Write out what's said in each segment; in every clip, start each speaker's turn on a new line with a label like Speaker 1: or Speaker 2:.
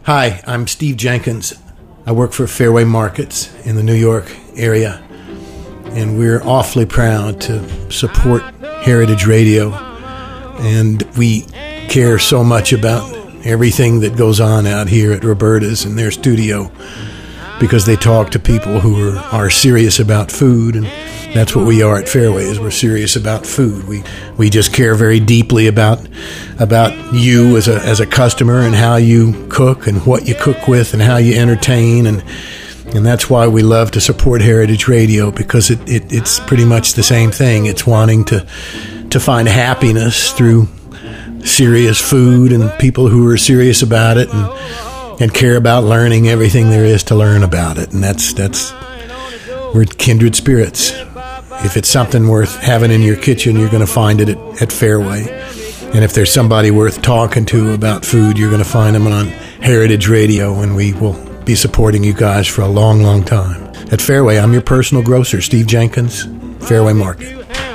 Speaker 1: Hi, I'm Steve Jenkins. I work for Fairway Markets in the New York area, and we're awfully proud to support Heritage Radio, and we care so much about everything that goes on out here at Roberta's in their studio, because they talk to people who are serious about food, and that's what we are at Fairway, is we're serious about food. We just care very deeply about you as a customer and how you cook and what you cook with and how you entertain, and that's why we love to support Heritage Radio, because it's pretty much the same thing. It's wanting to find happiness through serious food and people who are serious about it and care about learning everything there is to learn about it. And that's we're kindred spirits. If it's something worth having in your kitchen, you're going to find it at Fairway. And if there's somebody worth talking to about food, you're going to find them on Heritage Radio, and we will be supporting you guys for a long, long time. At Fairway, I'm your personal grocer, Steve Jenkins, Fairway Market.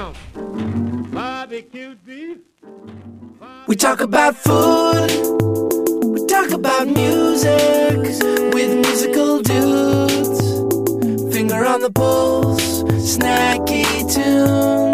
Speaker 2: We talk about food, we talk about music, with musical dudes, finger on the pulse, snacky tunes.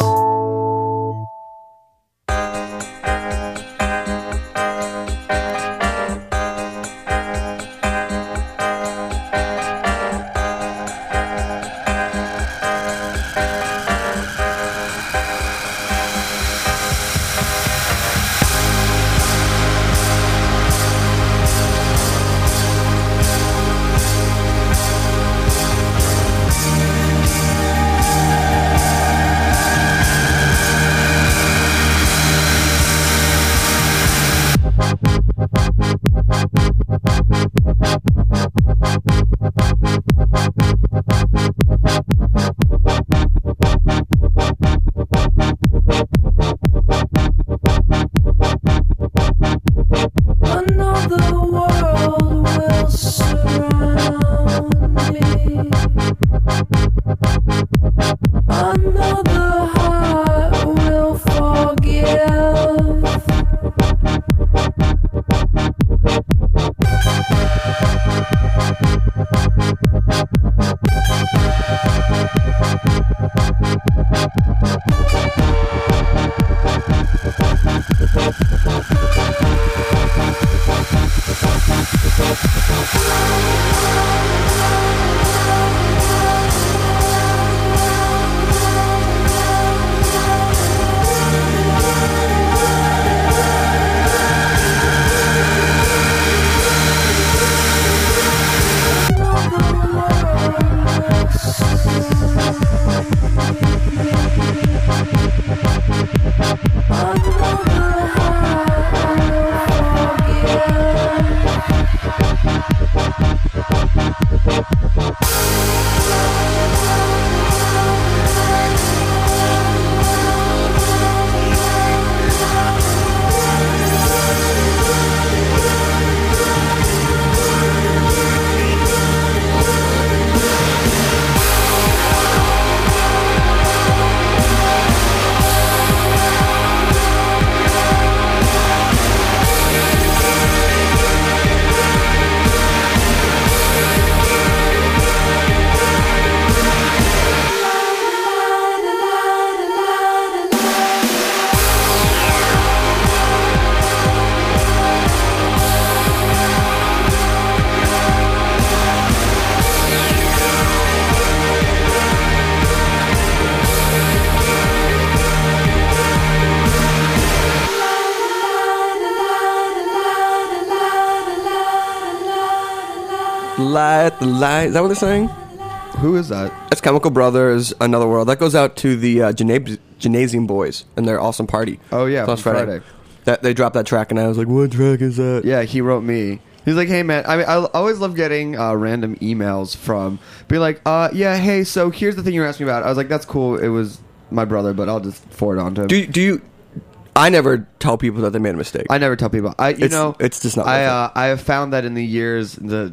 Speaker 3: Light the light. Is that what they're saying?
Speaker 4: Who is that?
Speaker 3: It's Chemical Brothers, Another World. That goes out to the Gymnasium Boys and their awesome party.
Speaker 4: Oh, yeah,
Speaker 3: so
Speaker 4: Friday.
Speaker 3: That they dropped that track, and I was like, what track is that?
Speaker 4: Yeah, he wrote me. He's like, hey, man, I always love getting random emails from, be like, yeah, hey, so here's the thing you were asking me about. I was like, that's cool. It was my brother, but I'll just forward it on to him.
Speaker 3: Do you... I never tell people that they made a mistake.
Speaker 4: I never tell people. It's just not.
Speaker 3: I
Speaker 4: I have found that in the years, the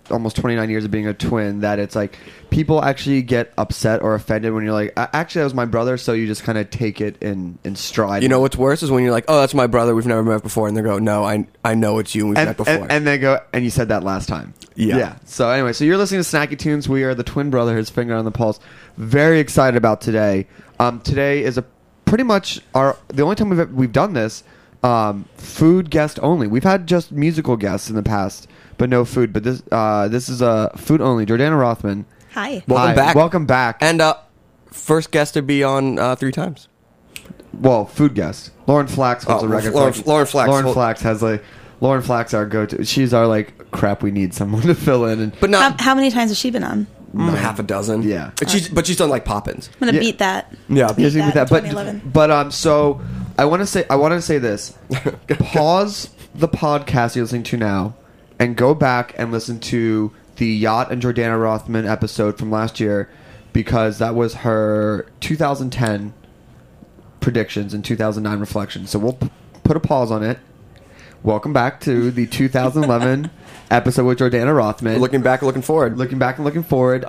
Speaker 4: almost 29 years of being a twin that it's like people actually get upset or offended when you're like, actually, that was my brother, so you just kind of take it in stride.
Speaker 3: You know what's worse is when you're like, oh, that's my brother, we've never met before, and they go, no, I know it's you, and we've met before.
Speaker 4: And they go, and you said that last time.
Speaker 3: Yeah.
Speaker 4: So anyway, so you're listening to Snacky Tunes. We are the twin brothers, finger on the pulse. Very excited about today. Today is pretty much the only time we've done this. Food guest only. We've had just musical guests in the past, but no food. But this is a food only. Jordana Rothman.
Speaker 5: Hi.
Speaker 3: Welcome back.
Speaker 4: Welcome back.
Speaker 3: And first guest to be on 3 times.
Speaker 4: Well, food guest. Lauren Flax holds a record.
Speaker 3: Lauren Flax.
Speaker 4: Lauren Flax has Lauren Flax our go-to. She's our crap. We need someone to fill in. And
Speaker 3: But not
Speaker 5: How many times has she been on?
Speaker 3: half a dozen.
Speaker 4: Yeah.
Speaker 3: But she's done like Poppins.
Speaker 5: I'm gonna
Speaker 4: Yeah.
Speaker 5: beat that.
Speaker 3: Yeah.
Speaker 5: Beat
Speaker 4: Yeah,
Speaker 5: that
Speaker 4: but
Speaker 5: in 2011.
Speaker 4: so I want to say this. Pause the podcast you're listening to now, and go back and listen to the Yacht and Jordana Rothman episode from last year, because that was her 2010 predictions and 2009 reflections. So we'll put a pause on it. Welcome back to the 2011 episode with Jordana Rothman.
Speaker 3: Looking back, looking forward.
Speaker 4: Looking back and looking forward.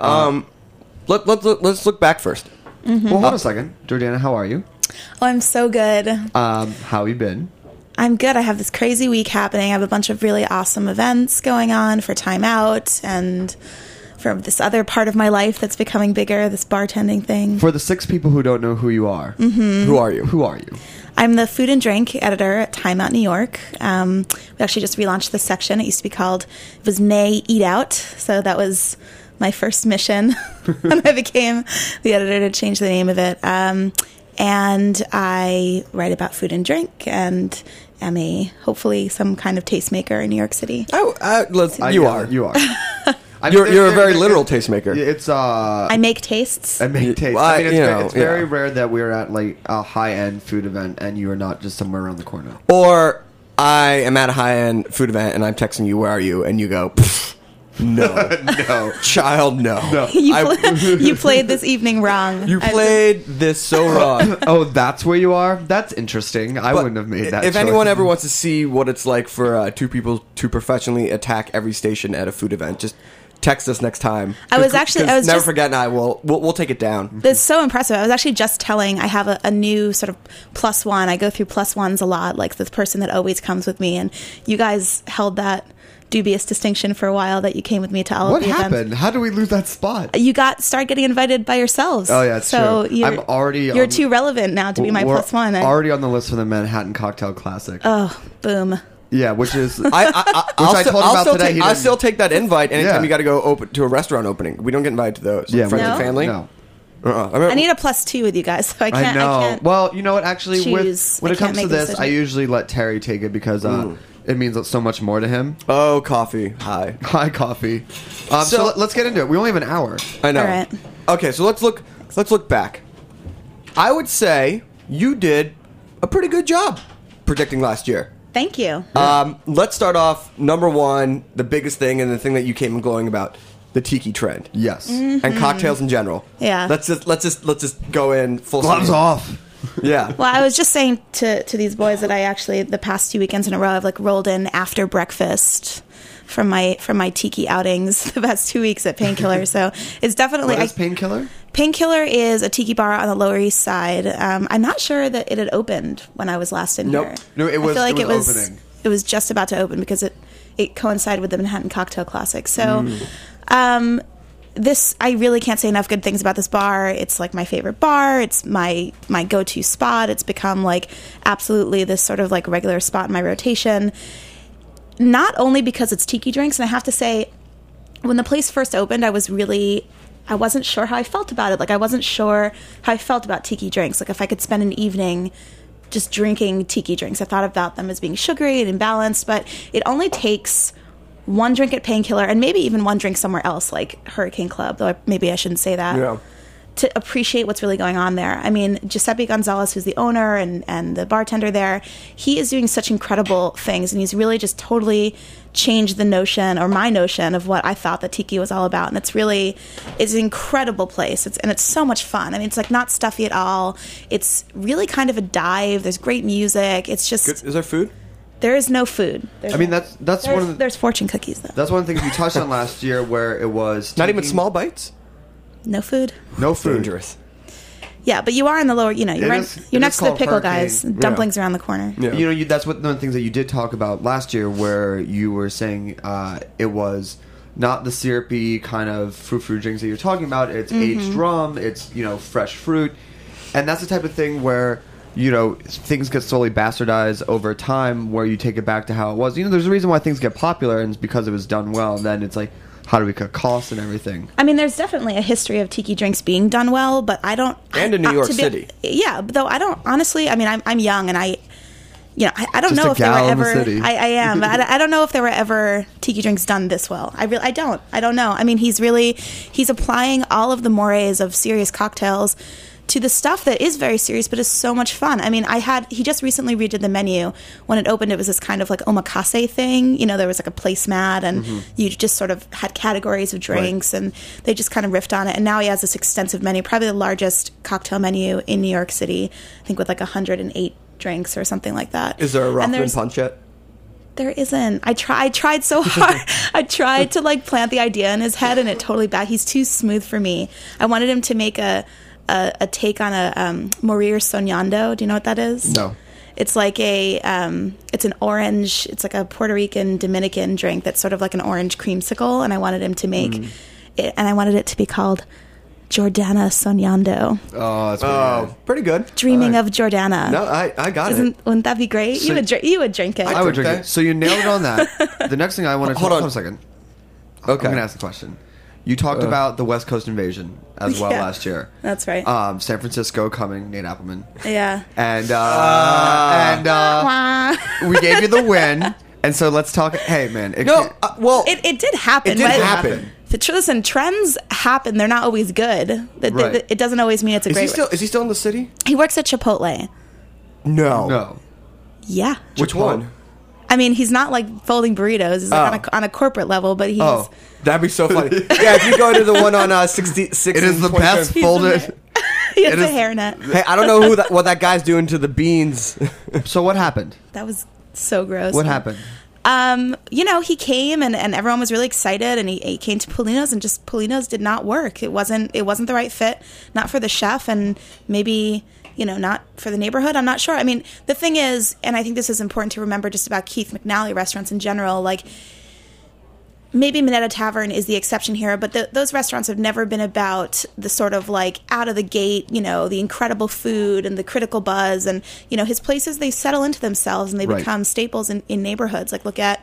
Speaker 3: Let's look back first.
Speaker 4: Well, hold on a second. Jordana, how are you?
Speaker 5: Oh, I'm so good.
Speaker 4: How you been?
Speaker 5: I'm good. I have this crazy week happening. I have a bunch of really awesome events going on for Time Out and for this other part of my life that's becoming bigger, this bartending thing.
Speaker 4: For the 6 people who don't know who you are,
Speaker 3: Who are you?
Speaker 4: who are you?
Speaker 5: I'm the food and drink editor at Time Out New York. We actually just relaunched this section. It used to be called, it was Nay Eat Out. So that was my first mission when I became the editor, to change the name of it. And I write about food and drink and am hopefully some kind of tastemaker in New York City.
Speaker 3: You are.
Speaker 4: You are.
Speaker 3: You're a very literal tastemaker.
Speaker 4: It's
Speaker 5: I make tastes.
Speaker 4: I make taste.
Speaker 3: Well,
Speaker 4: I mean, it's
Speaker 3: yeah.
Speaker 4: very rare that we're at a high-end food event and you are not just somewhere around the corner.
Speaker 3: Or I am at a high-end food event and I'm texting you, where are you? And you go, "Pfft, no.
Speaker 4: No.
Speaker 3: Child, no.
Speaker 5: You played this evening wrong.
Speaker 3: You played this so wrong.
Speaker 4: Oh, that's where you are? That's interesting. I wouldn't have made that
Speaker 3: If
Speaker 4: choice.
Speaker 3: anyone ever wants to see what it's like for 2 people to professionally attack every station at a food event, just text us next time.
Speaker 5: I was
Speaker 3: Never
Speaker 5: just-
Speaker 3: Forget and I will. We'll take it down.
Speaker 5: It's so impressive. I was actually just telling, I have a new sort of +1. I go through +1s a lot, like this person that always comes with me. And you guys held that dubious distinction for a while, that you came with me to all
Speaker 4: What
Speaker 5: of the
Speaker 4: happened?
Speaker 5: events.
Speaker 4: How do we lose that spot?
Speaker 5: You started getting invited by yourselves.
Speaker 4: Oh, yeah, it's
Speaker 5: so
Speaker 4: true.
Speaker 5: You're,
Speaker 4: I'm already
Speaker 5: You're
Speaker 4: on-
Speaker 5: too relevant now to be my
Speaker 4: We're
Speaker 5: +1.
Speaker 4: already on the list for the Manhattan Cocktail Classic.
Speaker 5: Oh, boom.
Speaker 4: Yeah, which is...
Speaker 3: I'll
Speaker 4: told him about today, he
Speaker 3: I'll
Speaker 4: didn't-
Speaker 3: still take that invite anytime
Speaker 4: Yeah.
Speaker 3: you got to go to a restaurant opening. We don't get invited to those.
Speaker 4: yeah,
Speaker 3: Friends
Speaker 5: No?
Speaker 3: and family.
Speaker 4: No.
Speaker 5: I need a +2 with you guys, so I can't.
Speaker 4: I know.
Speaker 5: can't
Speaker 4: Well, you know what? Actually,
Speaker 5: choose.
Speaker 4: when
Speaker 5: I
Speaker 4: it comes
Speaker 5: can't
Speaker 4: to
Speaker 5: make a
Speaker 4: this, I
Speaker 5: decision.
Speaker 4: usually let Terry take it because it means so much more to him.
Speaker 3: Oh, coffee. Hi.
Speaker 4: Hi, coffee. So
Speaker 3: So-
Speaker 4: let's get into it. We only have an hour.
Speaker 3: I know.
Speaker 5: All right.
Speaker 3: Okay, so let's look back. I would say you did a pretty good job predicting last year.
Speaker 5: Thank you.
Speaker 3: Let's start off number 1, the biggest thing and the thing that you came glowing about, the tiki trend.
Speaker 4: Yes.
Speaker 3: And cocktails in general.
Speaker 5: Yeah.
Speaker 3: Let's just go in full
Speaker 4: Gloves
Speaker 3: swing.
Speaker 4: off.
Speaker 3: Yeah.
Speaker 5: Well, I was just saying to these boys that I actually, the past 2 weekends in a row, I've rolled in after breakfast from my tiki outings the past 2 weeks at Painkiller. So it's definitely...
Speaker 4: What is Painkiller?
Speaker 5: Painkiller is a tiki bar on the Lower East Side. I'm not sure that it had opened when I was last in
Speaker 3: Nope.
Speaker 5: here.
Speaker 4: No, it was-
Speaker 5: I feel like
Speaker 4: it was opening.
Speaker 5: It was just about to open because it coincided with the Manhattan Cocktail Classic. So, this, I really can't say enough good things about this bar. It's like my favorite bar. It's my go-to spot. It's become absolutely this sort of regular spot in my rotation. Not only because it's tiki drinks, and I have to say, when the place first opened, I wasn't sure how I felt about it. I wasn't sure how I felt about tiki drinks. If I could spend an evening just drinking tiki drinks. I thought about them as being sugary and imbalanced, but it only takes one drink at Painkiller and maybe even one drink somewhere else, like Hurricane Club, though maybe I shouldn't say that,
Speaker 3: Yeah.
Speaker 5: to appreciate what's really going on there. I mean, Giuseppe Gonzalez, who's the owner and the bartender there, he is doing such incredible things, and he's really just totally changed the notion, or my notion, of what I thought that tiki was all about. And it's an incredible place. It's so much fun. I mean, it's not stuffy at all. It's really kind of a dive. There's great music. It's just...
Speaker 3: Good. Is there food?
Speaker 5: There is no food.
Speaker 4: I mean, that's one of the,
Speaker 5: there's fortune cookies though.
Speaker 4: that's one of the things we touched on last year, where it was
Speaker 3: Not even
Speaker 4: taking-
Speaker 3: small bites.
Speaker 5: No food.
Speaker 4: no food.
Speaker 3: Dangerous.
Speaker 5: Yeah, but you are in the lower. You know, you're
Speaker 4: It is
Speaker 5: you're next to the
Speaker 4: called
Speaker 5: pickle
Speaker 4: hurricane.
Speaker 5: guys. Dumplings around the corner.
Speaker 3: Yeah.
Speaker 4: You know, that's one of the things that you did talk about last year, where you were saying it was not the syrupy kind of fruit drinks that you're talking about. It's aged rum. It's, you know, fresh fruit, and that's the type of thing where, you know, things get slowly bastardized over time, where you take it back to how it was. You know, there's a reason why things get popular, and it's because it was done well. And then it's like, how do we cut costs and everything?
Speaker 5: I mean, there's definitely a history of tiki drinks being done well, but I don't.
Speaker 3: And in New York City.
Speaker 5: Yeah, but though I don't honestly. I mean, I'm young, and I don't
Speaker 4: Just
Speaker 5: know
Speaker 4: a
Speaker 5: if there were
Speaker 4: gal in the
Speaker 5: ever.
Speaker 4: city.
Speaker 5: I am, but I don't know if there were ever tiki drinks done this well. I don't know. I mean, he's applying all of the mores of serious cocktails to the stuff that is very serious, but is so much fun. I mean, he just recently redid the menu. When it opened, it was this kind of like omakase thing. You know, there was like a placemat, and you just sort of had categories of drinks, and they just kind of riffed on it. And now he has this extensive menu, probably the largest cocktail menu in New York City, I think with like 108 drinks or something like that.
Speaker 3: Is there a
Speaker 5: And
Speaker 3: Rothman
Speaker 5: there's-
Speaker 3: punch yet?
Speaker 5: There isn't. I tried so hard. I tried to like plant the idea in his head, and it totally back. He's too smooth for me. I wanted him to make a take on a Morir Soñando. Do you know what that is?
Speaker 4: No.
Speaker 5: It's like it's an orange. It's like a Puerto Rican Dominican drink that's sort of like an orange creamsicle, and I wanted him to make it, and I wanted it to be called Jordana Soñando.
Speaker 4: Oh, that's pretty good.
Speaker 3: Pretty good.
Speaker 5: Dreaming of Jordana.
Speaker 3: No, I got it.
Speaker 5: Wouldn't that be great?
Speaker 4: So-
Speaker 5: you would drink it.
Speaker 4: I would drink
Speaker 3: Okay.
Speaker 4: it. So you nailed it on that. The next thing I want to
Speaker 3: Hold
Speaker 4: hold
Speaker 3: on.
Speaker 4: a second.
Speaker 3: Okay.
Speaker 4: I'm going to ask the question. You talked about the West Coast invasion as well
Speaker 5: Yeah.
Speaker 4: last year.
Speaker 5: That's right.
Speaker 4: San Francisco coming, Nate Appleman,
Speaker 5: Yeah.
Speaker 4: and
Speaker 5: Wah.
Speaker 4: we gave you the win. And so let's talk. Hey, man.
Speaker 3: No, well,
Speaker 5: It did happen.
Speaker 3: It did
Speaker 5: but-
Speaker 3: happen.
Speaker 5: Listen, trends happen. They're not always good.
Speaker 4: Right.
Speaker 5: It doesn't always mean it's a
Speaker 3: is
Speaker 5: great.
Speaker 3: he still in the city?
Speaker 5: He works at Chipotle.
Speaker 3: No.
Speaker 4: no.
Speaker 5: Yeah.
Speaker 3: Which one?
Speaker 5: I mean, he's not like folding burritos. He's like on a corporate level, but he's.
Speaker 3: Oh, that'd be so funny. Yeah, if you go to the one on 66,
Speaker 4: It is the best
Speaker 5: He's
Speaker 4: folded.
Speaker 5: he has
Speaker 4: it
Speaker 5: a
Speaker 4: is-
Speaker 5: hairnet.
Speaker 3: Hey, I don't know what that guy's doing to the beans.
Speaker 4: So what happened?
Speaker 5: That was so gross.
Speaker 4: What happened?
Speaker 5: You know, he came and everyone was really excited, and he came to Polino's, and just Polino's did not work. It wasn't the right fit, not for the chef, and maybe, you know, not for the neighborhood. I'm not sure. I mean, the thing is, and I think this is important to remember just about Keith McNally restaurants in general, like, maybe Minetta Tavern is the exception here, but those restaurants have never been about the sort of like out of the gate, you know, the incredible food and the critical buzz. And, you know, his places, they settle into themselves and they
Speaker 4: Right.
Speaker 5: become staples in neighborhoods. Like look at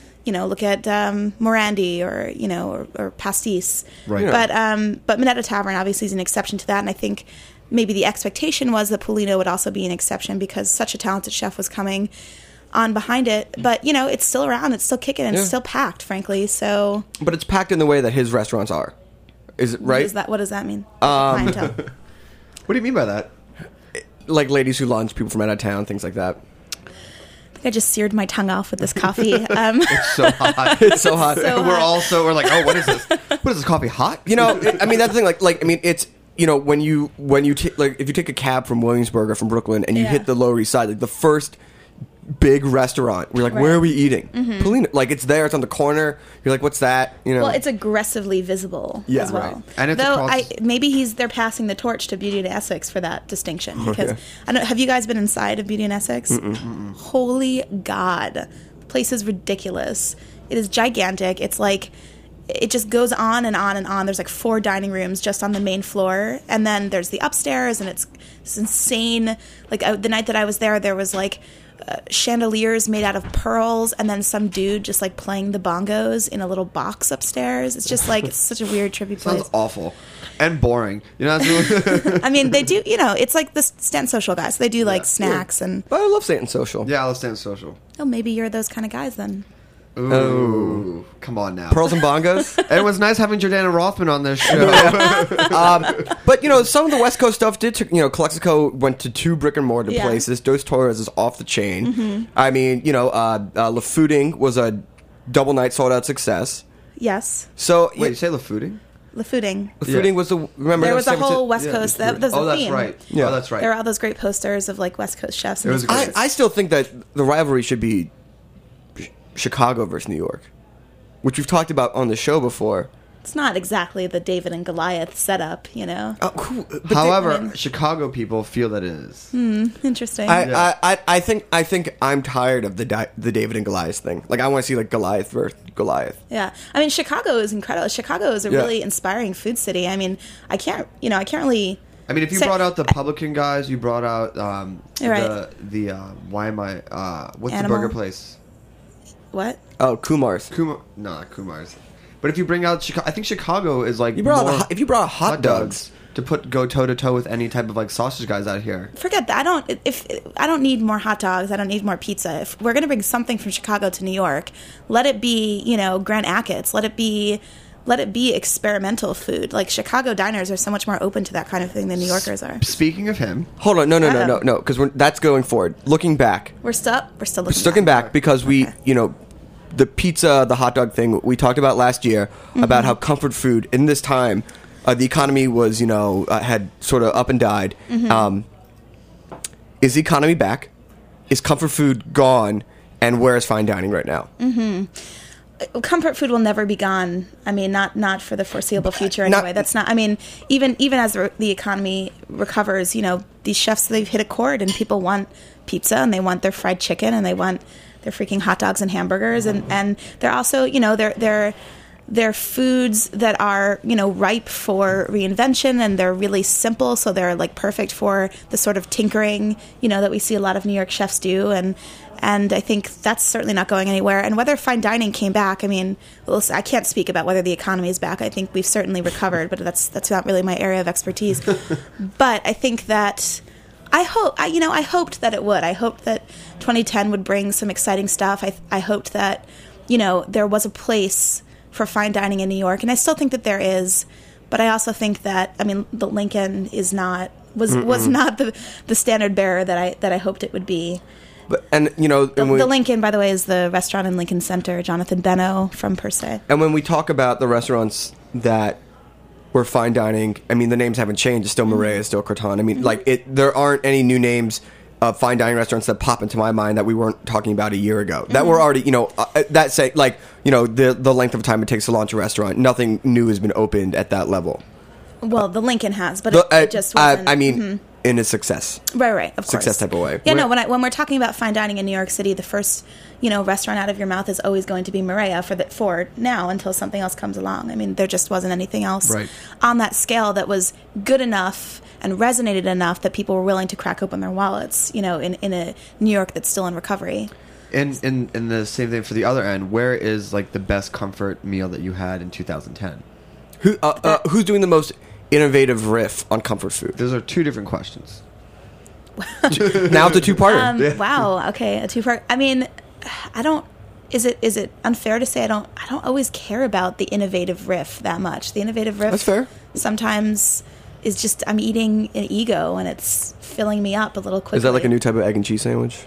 Speaker 5: Morandi or, you know, or Pastis.
Speaker 4: Right.
Speaker 5: But Minetta Tavern obviously is an exception to that. And I think maybe the expectation was that Polino would also be an exception because such a talented chef was coming on behind it. But, you know, it's still around, it's still kicking, and it's still packed, frankly. So
Speaker 3: But it's packed in the way that his rrestaurants are. Is it right?
Speaker 5: what does that mean? Clientele.
Speaker 4: What do you mean by that?
Speaker 3: Like ladies who lunch, people from out of town, things like that.
Speaker 5: I think I just seared my tongue off with this coffee.
Speaker 4: So hot.
Speaker 3: It's so hot.
Speaker 5: So
Speaker 4: We're like, oh, what is this? What is this coffee hot?
Speaker 3: You know, I mean that's the thing. Like I mean, it's you know when you like if you take a cab from Williamsburg or from Brooklyn and you
Speaker 5: Yeah.
Speaker 3: hit the Lower East Side, like the first big restaurant, we're like,
Speaker 5: Right.
Speaker 3: where are we eating? Polino. Like it's there, it's on the corner. You're like, what's that? You know.
Speaker 5: well, it's aggressively visible
Speaker 3: Yeah,
Speaker 5: as well.
Speaker 4: right. And it's
Speaker 5: Though
Speaker 4: across-
Speaker 5: maybe they're passing the torch to Beauty and Essex for that distinction. Because
Speaker 3: yeah.
Speaker 5: I don't. Have you guys been inside of Beauty and Essex? Holy God, the place is ridiculous. It is gigantic. It's like it just goes on and on and on. There's like 4 dining rooms just on the main floor, and then there's the upstairs, and it's insane. Like the night that I was there was like chandeliers made out of pearls, and then some dude just like playing the bongos in a little box upstairs. It's just like it's such a weird, trippy place.
Speaker 4: Sounds awful and boring. You know, that's
Speaker 5: I mean, they do. You know, it's like the Stand Social guys. They do like snacks and
Speaker 3: but I love Satan Social.
Speaker 4: yeah. Let's stand social.
Speaker 5: oh, maybe you're those kind of guys then.
Speaker 4: Ooh, come on now.
Speaker 3: Pearls and bongos.
Speaker 4: And it was nice having Jordana Rothman on this show.
Speaker 3: But you know, some of the West Coast stuff did. You know, Calexico went to 2 brick and mortar
Speaker 5: Yeah.
Speaker 3: places. Dos Torres is off the chain. I mean, you know, Le Fooding was a double night sold out success.
Speaker 5: Yes,
Speaker 3: So
Speaker 4: Wait, you say La Fooding?
Speaker 5: the fooding.
Speaker 3: Le Fooding was the remember
Speaker 5: There
Speaker 3: that
Speaker 5: was a
Speaker 3: San Francisco-
Speaker 5: whole West Coast. That was
Speaker 4: Oh,
Speaker 5: the
Speaker 4: that's
Speaker 5: theme.
Speaker 4: right.
Speaker 3: Yeah.
Speaker 4: Oh, that's right.
Speaker 5: There were all those great posters of like West Coast chefs. And
Speaker 4: It was
Speaker 5: these
Speaker 4: great.
Speaker 5: places.
Speaker 3: I still think that the rivalry should be Chicago versus New York, which we've talked about on the show before.
Speaker 5: It's not exactly the David and Goliath setup, you know.
Speaker 4: However, Chicago people feel that it is.
Speaker 5: Interesting.
Speaker 3: I think I'm tired of the David and Goliath thing. Like, I want to see like Goliath versus Goliath.
Speaker 5: Yeah, I mean, Chicago is incredible. Chicago is a really inspiring food city. I mean, I can't really.
Speaker 4: I mean, if you brought out the publican guys, you brought out what's
Speaker 5: Animal.
Speaker 4: the burger place?
Speaker 5: What?
Speaker 3: Oh, Kumar's.
Speaker 4: Not Kumar's. But if you bring out Chicago, I think Chicago is like
Speaker 3: if you brought out hot dogs
Speaker 4: to go toe to toe with any type of like sausage guys out here.
Speaker 5: Forget that. I don't need more hot dogs. I don't need more pizza. If we're gonna bring something from Chicago to New York, let it be, Grand Achatz. Let it be experimental food. Like, Chicago diners are so much more open to that kind of thing than New Yorkers are.
Speaker 4: Speaking of him,
Speaker 3: hold on, no, because that's going forward. Looking back,
Speaker 5: We're still looking
Speaker 3: back because we, the pizza, the hot dog thing we talked about last year about how comfort food in this time, the economy was, had sort of up and died. Is the economy back? Is comfort food gone? And where is fine dining right now?
Speaker 5: Comfort food will never be gone. I mean, not for the foreseeable future anyway. That's not. I mean, even as the economy recovers, these chefs, they've hit a chord, and people want pizza, and they want their fried chicken, and they want their freaking hot dogs and hamburgers, and they're also, they're foods that are, ripe for reinvention, and they're really simple, so they're like perfect for the sort of tinkering, that we see a lot of New York chefs do, and I think that's certainly not going anywhere. And whether fine dining came back, I mean, I can't speak about whether the economy is back. I think we've certainly recovered, but that's not really my area of expertise. But I think that I hoped that it would. I hoped that 2010 would bring some exciting stuff. I hoped that, there was a place for fine dining in New York, and I still think that there is. But I also think that, I mean, the Lincoln was not the standard bearer that I hoped it would be.
Speaker 3: But,
Speaker 5: the Lincoln, by the way, is the restaurant in Lincoln Center, Jonathan Beno from Per Se.
Speaker 3: And when we talk about the restaurants that were fine dining, I mean, the names haven't changed. It's still Marais, it's still Croton. I mean, there aren't any new names of fine dining restaurants that pop into my mind that we weren't talking about a year ago. That were already, that say, the length of time it takes to launch a restaurant. Nothing new has been opened at that level.
Speaker 5: Well, the Lincoln has, but it just wasn't.
Speaker 3: In a success.
Speaker 5: Right, of course.
Speaker 3: Success type of way.
Speaker 5: Yeah, when we're talking about fine dining in New York City, the first, restaurant out of your mouth is always going to be Marais for now until something else comes along. I mean, there just wasn't anything else on that scale that was good enough and resonated enough that people were willing to crack open their wallets, in a New York that's still in recovery.
Speaker 4: And the same thing for the other end, where is like the best comfort meal that you had in 2010?
Speaker 3: Who's doing the most innovative riff on comfort food?
Speaker 4: Those are two different questions.
Speaker 3: Now it's a two-parter.
Speaker 5: Wow. Okay, a two-part. I mean, I don't. Is it unfair to say I don't always care about the innovative riff that much? The innovative riff.
Speaker 3: That's fair.
Speaker 5: Sometimes is just I'm eating an ego and it's filling me up a little quickly.
Speaker 3: Is that like a new type of egg and cheese sandwich?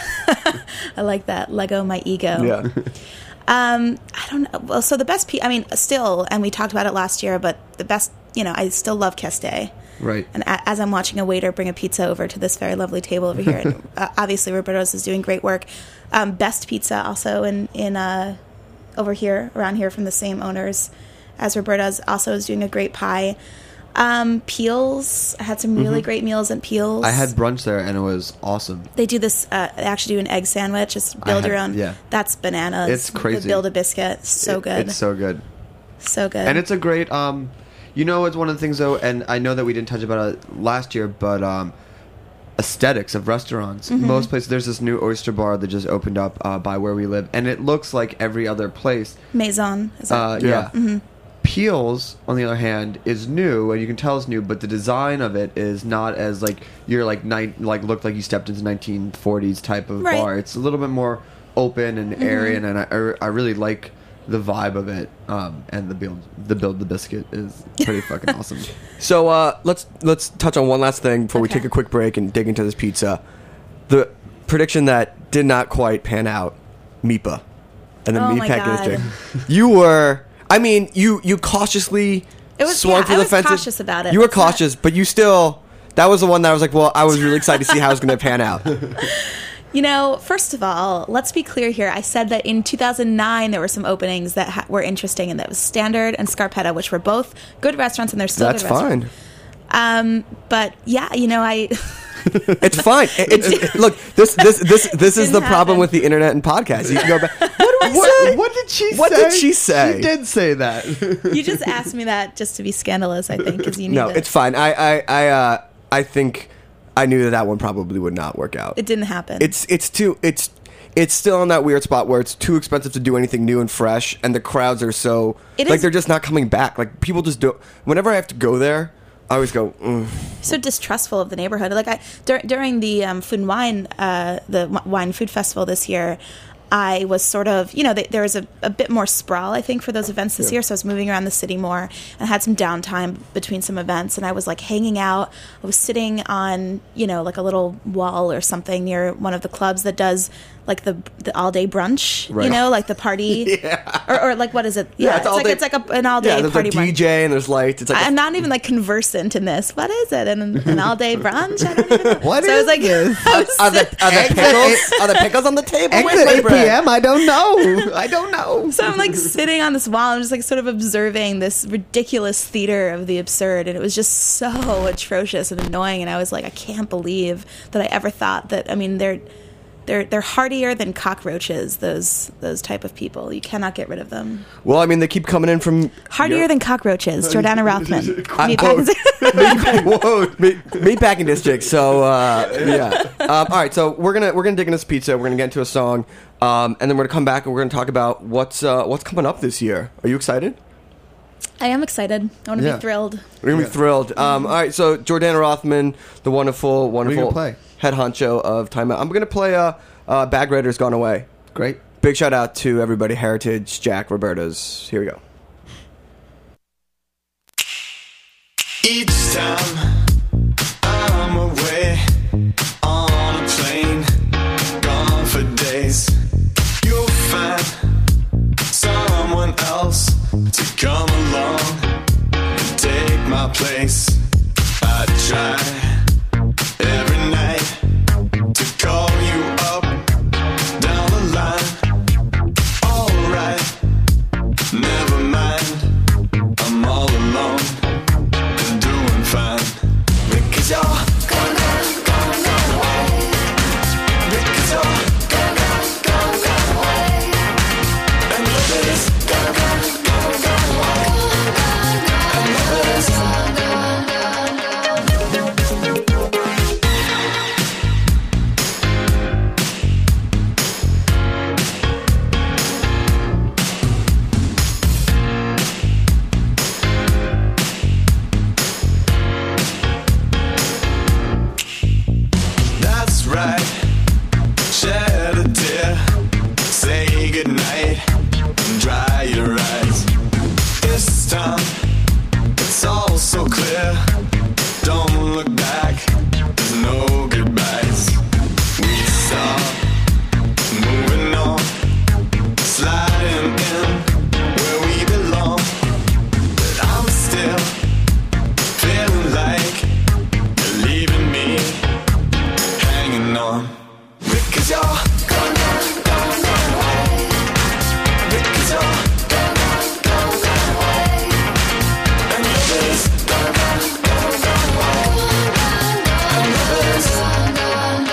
Speaker 5: I like that. Lego my ego.
Speaker 3: Yeah.
Speaker 5: I don't know. Well, so the best. Still, and we talked about it last year, but the best. I still love Castè.
Speaker 4: Right.
Speaker 5: And as I'm watching a waiter bring a pizza over to this very lovely table over here, and, obviously Roberto's is doing great work. Best Pizza also in over here, around here from the same owners as Roberto's, also is doing a great pie. Peels, I had some really great meals at Peels.
Speaker 4: I had brunch there and it was awesome.
Speaker 5: They do this, they actually do an egg sandwich, just build your own.
Speaker 4: Yeah.
Speaker 5: That's bananas.
Speaker 4: It's crazy.
Speaker 5: Build a biscuit, so good.
Speaker 4: It's so good.
Speaker 5: So good.
Speaker 4: And it's a great, it's one of the things though, and I know that we didn't touch about it last year, but aesthetics of restaurants. Most places, there's this new oyster bar that just opened up by where we live, and it looks like every other place.
Speaker 5: Maison. Is that?
Speaker 4: Yeah. Peels, on the other hand, is new, and you can tell it's new, but the design of it is not as looked like you stepped into 1940s type of bar. It's a little bit more open and airy, and I really like the vibe of it. And the build the biscuit is pretty fucking awesome.
Speaker 3: So let's touch on one last thing before we take a quick break and dig into this pizza. The prediction that did not quite pan out, Mipa, and the Meatpacking District. You were. I mean, you cautiously swung for the fences.
Speaker 5: I was cautious about it.
Speaker 3: You were cautious, but you still... That was the one that I was like, well, I was really excited to see how it was going to pan out.
Speaker 5: You know, first of all, let's be clear here. I said that in 2009 there were some openings that were interesting, and that was Standard and Scarpetta, which were both good restaurants, and they're still
Speaker 3: That's
Speaker 5: good restaurants.
Speaker 3: fine.
Speaker 5: But yeah, you know,
Speaker 3: It's fine. Look, this is the problem with the internet and podcasts. You can go back.
Speaker 4: What did she say?
Speaker 3: What did she say?
Speaker 4: She did say that.
Speaker 5: you just asked me that just to be scandalous, I think, because you need
Speaker 3: No,
Speaker 5: it.
Speaker 3: it's fine. I think I knew that one probably would not work out.
Speaker 5: It didn't happen.
Speaker 3: It's still in that weird spot where it's too expensive to do anything new and fresh, and the crowds are so they're just not coming back. Like people just don't. Whenever I have to go there, I always go.
Speaker 5: So distrustful of the neighborhood. Like during the Food and Wine, the Wine Food Festival this year, I was sort of, you know, there was a bit more sprawl, I think, for those events this year. So I was moving around the city more and had some downtime between some events. And I was like hanging out. I was sitting on, you know, like a little wall or something near one of the clubs that does like the all day brunch,
Speaker 3: Right.
Speaker 5: you know, like the party, or like what is it?
Speaker 3: Yeah,
Speaker 5: it's like an all day
Speaker 3: there's
Speaker 5: party
Speaker 3: a
Speaker 5: brunch.
Speaker 3: DJ and there's lights. It's like
Speaker 5: I'm not even like conversant in this. What is it? An all day brunch? I don't even know.
Speaker 4: What
Speaker 5: so I was
Speaker 4: is
Speaker 5: like,
Speaker 4: this?
Speaker 5: I was
Speaker 3: are the pickles on the table? Where's
Speaker 4: Exit
Speaker 3: my
Speaker 4: 8
Speaker 3: bread?
Speaker 4: p.m. I don't know. I don't know.
Speaker 5: So I'm like sitting on this wall. I'm just like sort of observing this ridiculous theater of the absurd, and it was just so atrocious and annoying. And I was like, I can't believe that I ever thought that. I mean, they're hardier than cockroaches. Those type of people. You cannot get rid of them.
Speaker 3: Well, I mean, they keep coming in from
Speaker 5: Hardier than cockroaches. Jordana Rothman.
Speaker 3: Meatpacking District. So yeah. All right. So we're gonna dig into this pizza. We're gonna get into a song, and then we're gonna come back and we're gonna talk about what's coming up this year. Are you excited?
Speaker 5: I am excited. I want to
Speaker 4: Yeah.
Speaker 5: be thrilled.
Speaker 3: We're gonna be thrilled. All right. So Jordana Rothman, the wonderful
Speaker 4: gonna play?
Speaker 3: head honcho of Time Out. I'm gonna play Bag Raiders Gone Away.
Speaker 4: Great.
Speaker 3: Big shout out to everybody. Heritage, Jack, Roberta's. Here we go.
Speaker 6: Each time I'm away on a plane, gone for days, you'll find someone else to come along and take my place. I try every night to call you up down the line. Alright, never mind, I'm all alone. Doing fine because you're gone away. Because you're gone away. And nobody's gone away. And nobody's That's right. Shed a tear. Say goodnight. Dry your eyes. This time, it's all so clear. Don't look back. There's no goodbyes. We saw moving on, sliding in where we belong. But I'm still feeling like you're leaving me hanging on. Because you're gone away. Because you're gone away. And nobody's gone away. And nobody's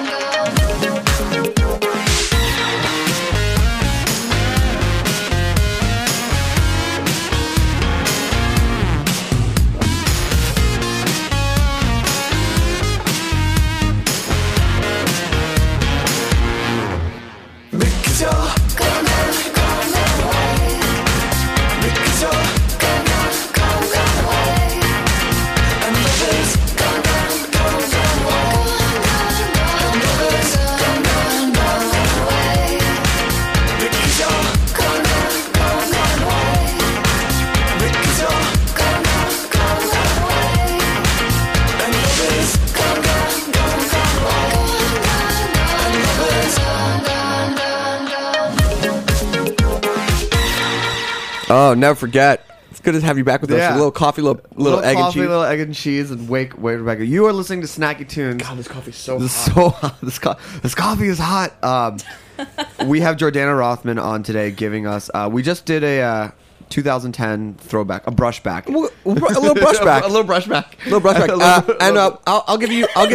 Speaker 6: because you're gone away. Because you're gone away. And nobody's gone away. And nobody's gone away. Because you're gone away. Because you're gone away. And nobody's gone away. And nobody's
Speaker 3: Oh, never forget It's good to have you back with us.
Speaker 4: Yeah.
Speaker 3: A little coffee, little egg
Speaker 4: coffee,
Speaker 3: and cheese.
Speaker 4: little egg and cheese, and wait, Rebecca. You are listening to Snacky Tunes.
Speaker 3: God, this coffee's so
Speaker 4: This is
Speaker 3: hot.
Speaker 4: so hot. This coffee is hot. We have Jordana Rothman on today, giving us. We just did a 2010 throwback, a brushback,
Speaker 3: A little brushback.
Speaker 4: a little brushback,
Speaker 3: little brushback. And I'll give you like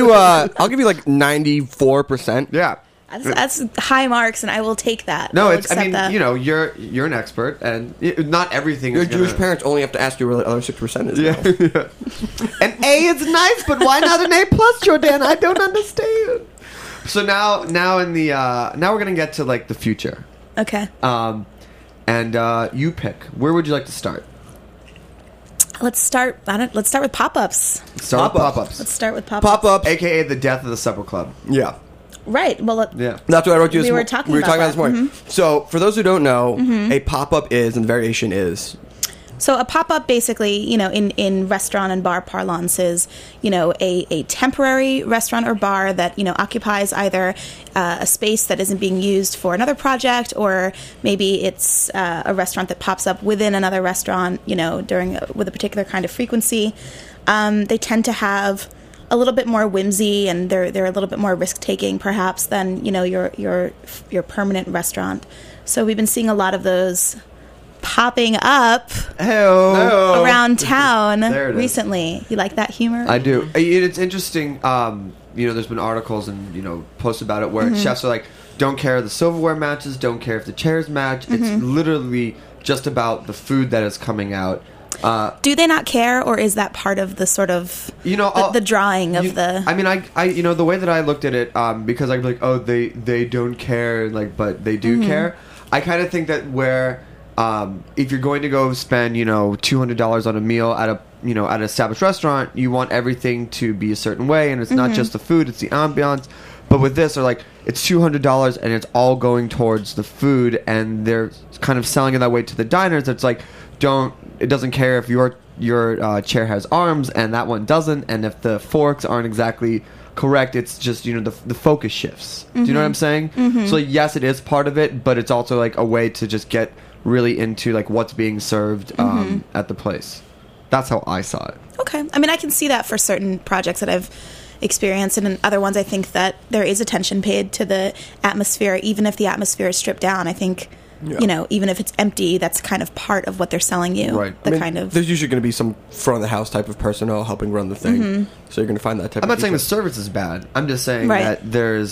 Speaker 3: 94%.
Speaker 4: Yeah.
Speaker 5: That's high marks, and I will take that.
Speaker 4: No,
Speaker 5: I'll
Speaker 4: it's. I
Speaker 5: accept
Speaker 4: mean,
Speaker 5: that.
Speaker 4: you know, you're an expert, and not everything.
Speaker 3: Your
Speaker 4: is
Speaker 3: Jewish
Speaker 4: gonna-
Speaker 3: parents only have to ask you where the other 6% is.
Speaker 4: Yeah. An A is nice, but why not an A plus, Jordana? I don't understand. So now in the now we're gonna get to like the future.
Speaker 5: Okay.
Speaker 4: And you pick. Where would you like to start?
Speaker 5: Let's start with pop-ups.
Speaker 4: Start with
Speaker 3: Pop-ups.
Speaker 4: pop-ups.
Speaker 5: Let's start with pop-ups.
Speaker 3: Pop up.
Speaker 4: AKA the death of the Supper Club.
Speaker 3: Yeah.
Speaker 5: Right. Well,
Speaker 4: Yeah.
Speaker 3: That's what I wrote you.
Speaker 5: We
Speaker 3: this
Speaker 5: were
Speaker 3: mo-
Speaker 5: talking
Speaker 3: we were
Speaker 5: about
Speaker 3: talking about
Speaker 5: that.
Speaker 3: this morning. So, for those who don't know, a pop up is, and the variation is.
Speaker 5: so a pop-up basically, in restaurant and bar parlance is, a temporary restaurant or bar that, occupies either a space that isn't being used for another project, or maybe it's a restaurant that pops up within another restaurant, with a particular kind of frequency. They tend to have a little bit more whimsy, and they're a little bit more risk-taking perhaps than, your permanent restaurant. So we've been seeing a lot of those popping up
Speaker 4: Hello.
Speaker 5: around town
Speaker 4: There it is.
Speaker 5: recently. You like that humor?
Speaker 4: I do. It's interesting. There's been articles and posts about it where chefs are like, don't care if the silverware matches, don't care if the chairs match. It's literally just about the food that is coming out.
Speaker 5: Do they not care, or is that part of the sort of the drawing of the?
Speaker 4: I mean, I the way that I looked at it, because I'm like, oh, they don't care, like, but they do care. I kind of think that where if you're going to go spend $200 on a meal at an established restaurant, you want everything to be a certain way, and it's not just the food, it's the ambiance. But with this, they're like, it's $200 and it's all going towards the food, and they're kind of selling it that way to the diners. It's like, it doesn't care if your chair has arms and that one doesn't, and if the forks aren't exactly correct. It's just the focus shifts. Do you know what I'm saying? So yes, it is part of it, but it's also like a way to just get really into like what's being served at the place. That's how I saw it.
Speaker 5: Okay. I mean, I can see that for certain projects that I've experienced, and in other ones I think that there is attention paid to the atmosphere, even if the atmosphere is stripped down. I think even if it's empty, that's kind of part of what they're selling you.
Speaker 4: Right.
Speaker 3: There's usually going to be some front of the house type of personnel helping run the thing, so you're going to find that type.
Speaker 4: I'm
Speaker 3: of
Speaker 4: not saying the
Speaker 3: people.
Speaker 4: service is bad. I'm just saying
Speaker 5: Right.
Speaker 4: that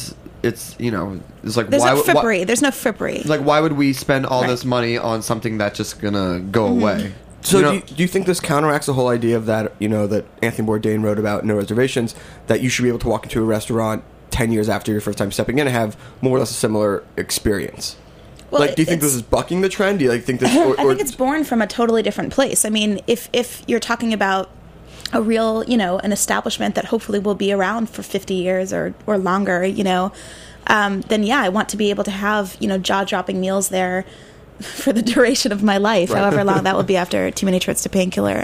Speaker 4: it's like
Speaker 5: There's
Speaker 4: why
Speaker 5: no
Speaker 4: would-
Speaker 5: frippery. There's no frippery.
Speaker 4: like why would we spend all
Speaker 5: Right.
Speaker 4: this money on something that's just gonna go away?
Speaker 3: So do you think this counteracts the whole idea of that, that Anthony Bourdain wrote about No Reservations, that you should be able to walk into a restaurant 10 years after your first time stepping in and have more or less a similar experience?
Speaker 5: Well,
Speaker 3: do you think this is bucking the trend? Do you think this?
Speaker 5: I think it's born from a totally different place. I mean, if you're talking about a real, an establishment that hopefully will be around for 50 years or longer, then yeah, I want to be able to have, jaw-dropping meals there for the duration of my life, however long that will be after too many trips to Painkiller.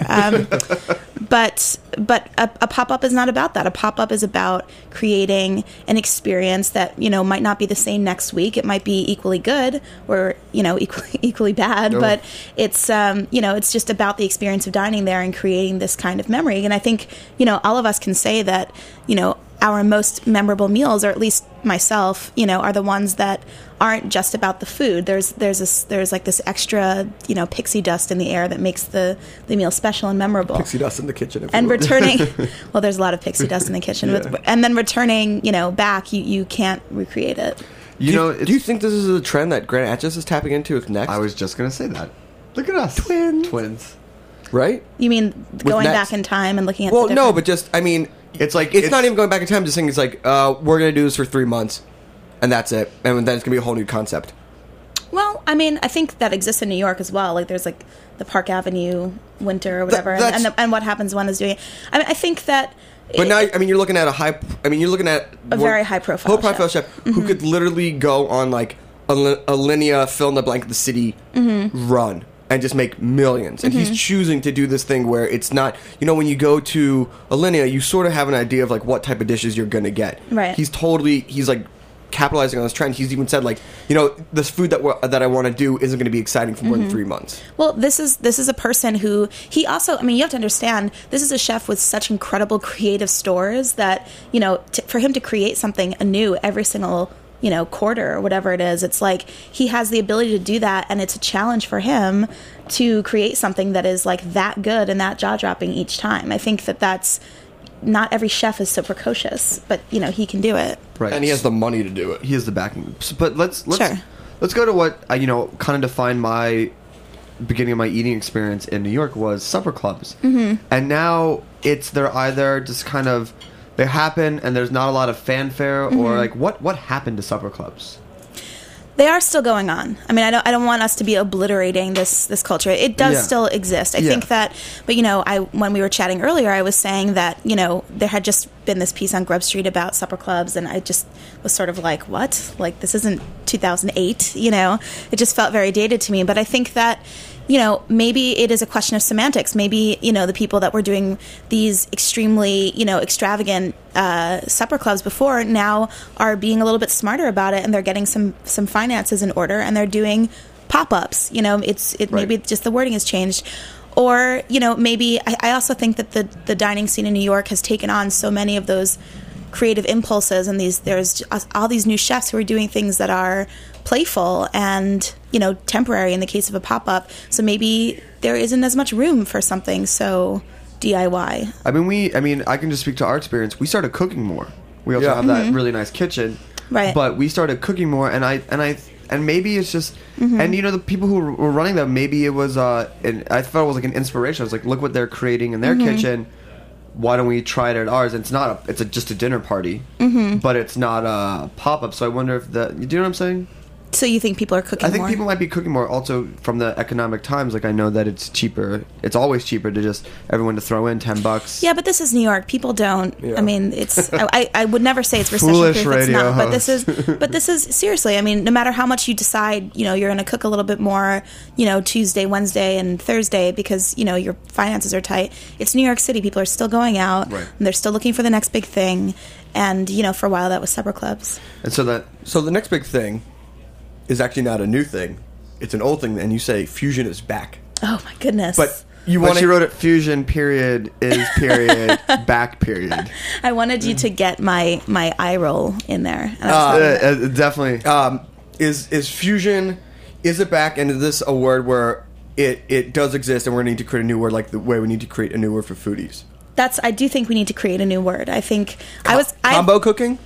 Speaker 5: But a pop-up is not about that. A pop-up is about creating an experience that, might not be the same next week. It might be equally good or, equally bad, but it's, it's just about the experience of dining there and creating this kind of memory. And I think, all of us can say that, our most memorable meals, or at least myself, are the ones that aren't just about the food. There's like this extra, pixie dust in the air that makes the meal special and memorable.
Speaker 3: Pixie dust in the kitchen. if
Speaker 5: And
Speaker 3: you will.
Speaker 5: returning, well, there's a lot of pixie dust in the kitchen, and then returning, back, you can't recreate it.
Speaker 4: You know,
Speaker 3: do you think this is a trend that Grant Atchis is tapping into with Next?
Speaker 4: I was just gonna say that. Look at us, twins.
Speaker 3: right?
Speaker 5: You mean going
Speaker 3: Next.
Speaker 5: back in time and looking at?
Speaker 3: Well,
Speaker 5: the
Speaker 3: no,
Speaker 5: different-
Speaker 3: but just
Speaker 4: It's like
Speaker 3: it's not even going back in time. Just saying, it's like we're going to do this for 3 months, and that's it, and then it's going to be a whole new concept.
Speaker 5: Well, I mean, I think that exists in New York as well. Like, there's like the Park Avenue Winter or whatever,
Speaker 3: that's-
Speaker 5: and what happens one is doing it. I mean, I think that.
Speaker 3: But now, you're looking at a
Speaker 5: very high-profile
Speaker 3: chef who could literally go on like a Alinea fill in the blank of the city run and just make millions. And he's choosing to do this thing where it's not, when you go to Alinea, you sort of have an idea of like what type of dishes you're gonna get.
Speaker 5: Right.
Speaker 3: He's like capitalizing on this trend. He's even said, like, you know, this food that I want to do isn't going to be exciting for more than 3 months.
Speaker 5: Well, this is a person who he also. I mean, you have to understand. This is a chef with such incredible creative stores that, you know, for him to create something anew every single, you know, quarter or whatever it is, it's like he has the ability to do that, and it's a challenge for him to create something that is like that good and that jaw dropping each time. I think that's. Not every chef is so precocious, but you know he can do it.
Speaker 4: Right.
Speaker 3: And he has the money to do it.
Speaker 4: He has the backing. But let's
Speaker 5: Sure.
Speaker 4: let's go to what you know kind of defined my beginning of my eating experience in New York was supper clubs. Mm-hmm. And now they're either just kind of they happen and there's not a lot of fanfare, or like what happened to supper clubs?
Speaker 5: They are still going on. I mean, I don't want us to be obliterating this culture. It does
Speaker 4: Yeah.
Speaker 5: still exist. I
Speaker 4: Yeah.
Speaker 5: think that, but you know, when we were chatting earlier, I was saying that, you know, there had just been this piece on Grub Street about supper clubs, and I just was sort of like, what? Like, this isn't 2008, you know? It just felt very dated to me. But I think that, you know, maybe it is a question of semantics. Maybe, you know, the people that were doing these extremely, you know, extravagant supper clubs before now are being a little bit smarter about it, and they're getting some finances in order, and they're doing pop-ups. You know, maybe just the wording has changed. Or, you know, maybe I also think that the dining scene in New York has taken on so many of those creative impulses, and there's all these new chefs who are doing things that are playful and, you know, temporary in the case of a pop-up. So maybe there isn't as much room for something so DIY.
Speaker 4: I mean, I can just speak to our experience. We started cooking more. We also have that really nice kitchen,
Speaker 5: Right.
Speaker 4: But we started cooking more, and maybe it's just, and you know, the people who were running them, maybe it was, and I thought it was like an inspiration. I was like, look what they're creating in their kitchen. Why don't we try it at ours? And it's just a dinner party, but it's not a pop up. So I wonder if you do you know what I'm saying?
Speaker 5: So you think people are cooking more?
Speaker 4: I think people might be cooking more. Also, from the economic times, like I know that it's cheaper. It's always cheaper to just everyone to throw in $10.
Speaker 5: Yeah, but this is New York. People don't.
Speaker 3: Yeah.
Speaker 5: I mean, it's. I would never say it's recession
Speaker 4: Foolish
Speaker 5: proof. It's
Speaker 4: radio
Speaker 5: not. But this is seriously. I mean, no matter how much you decide, you know, you're going to cook a little bit more, you know, Tuesday, Wednesday, and Thursday because you know your finances are tight. It's New York City. People are still going out.
Speaker 4: Right.
Speaker 5: And they're still looking for the next big thing. And you know, for a while that was supper clubs.
Speaker 4: And so
Speaker 3: the next big thing is actually not a new thing. It's an old thing, and you say fusion is back.
Speaker 5: Oh my goodness!
Speaker 3: But you
Speaker 4: But
Speaker 3: want
Speaker 4: she wrote it fusion period is period back period.
Speaker 5: I wanted you to get my eye roll in there. And I was
Speaker 4: Definitely.
Speaker 3: is fusion, is it back, and is this a word where it does exist and we're going to need to create a new word, like the way we need to create a new word for foodies?
Speaker 5: I do think we need to create a new word. I think
Speaker 3: Combo cooking?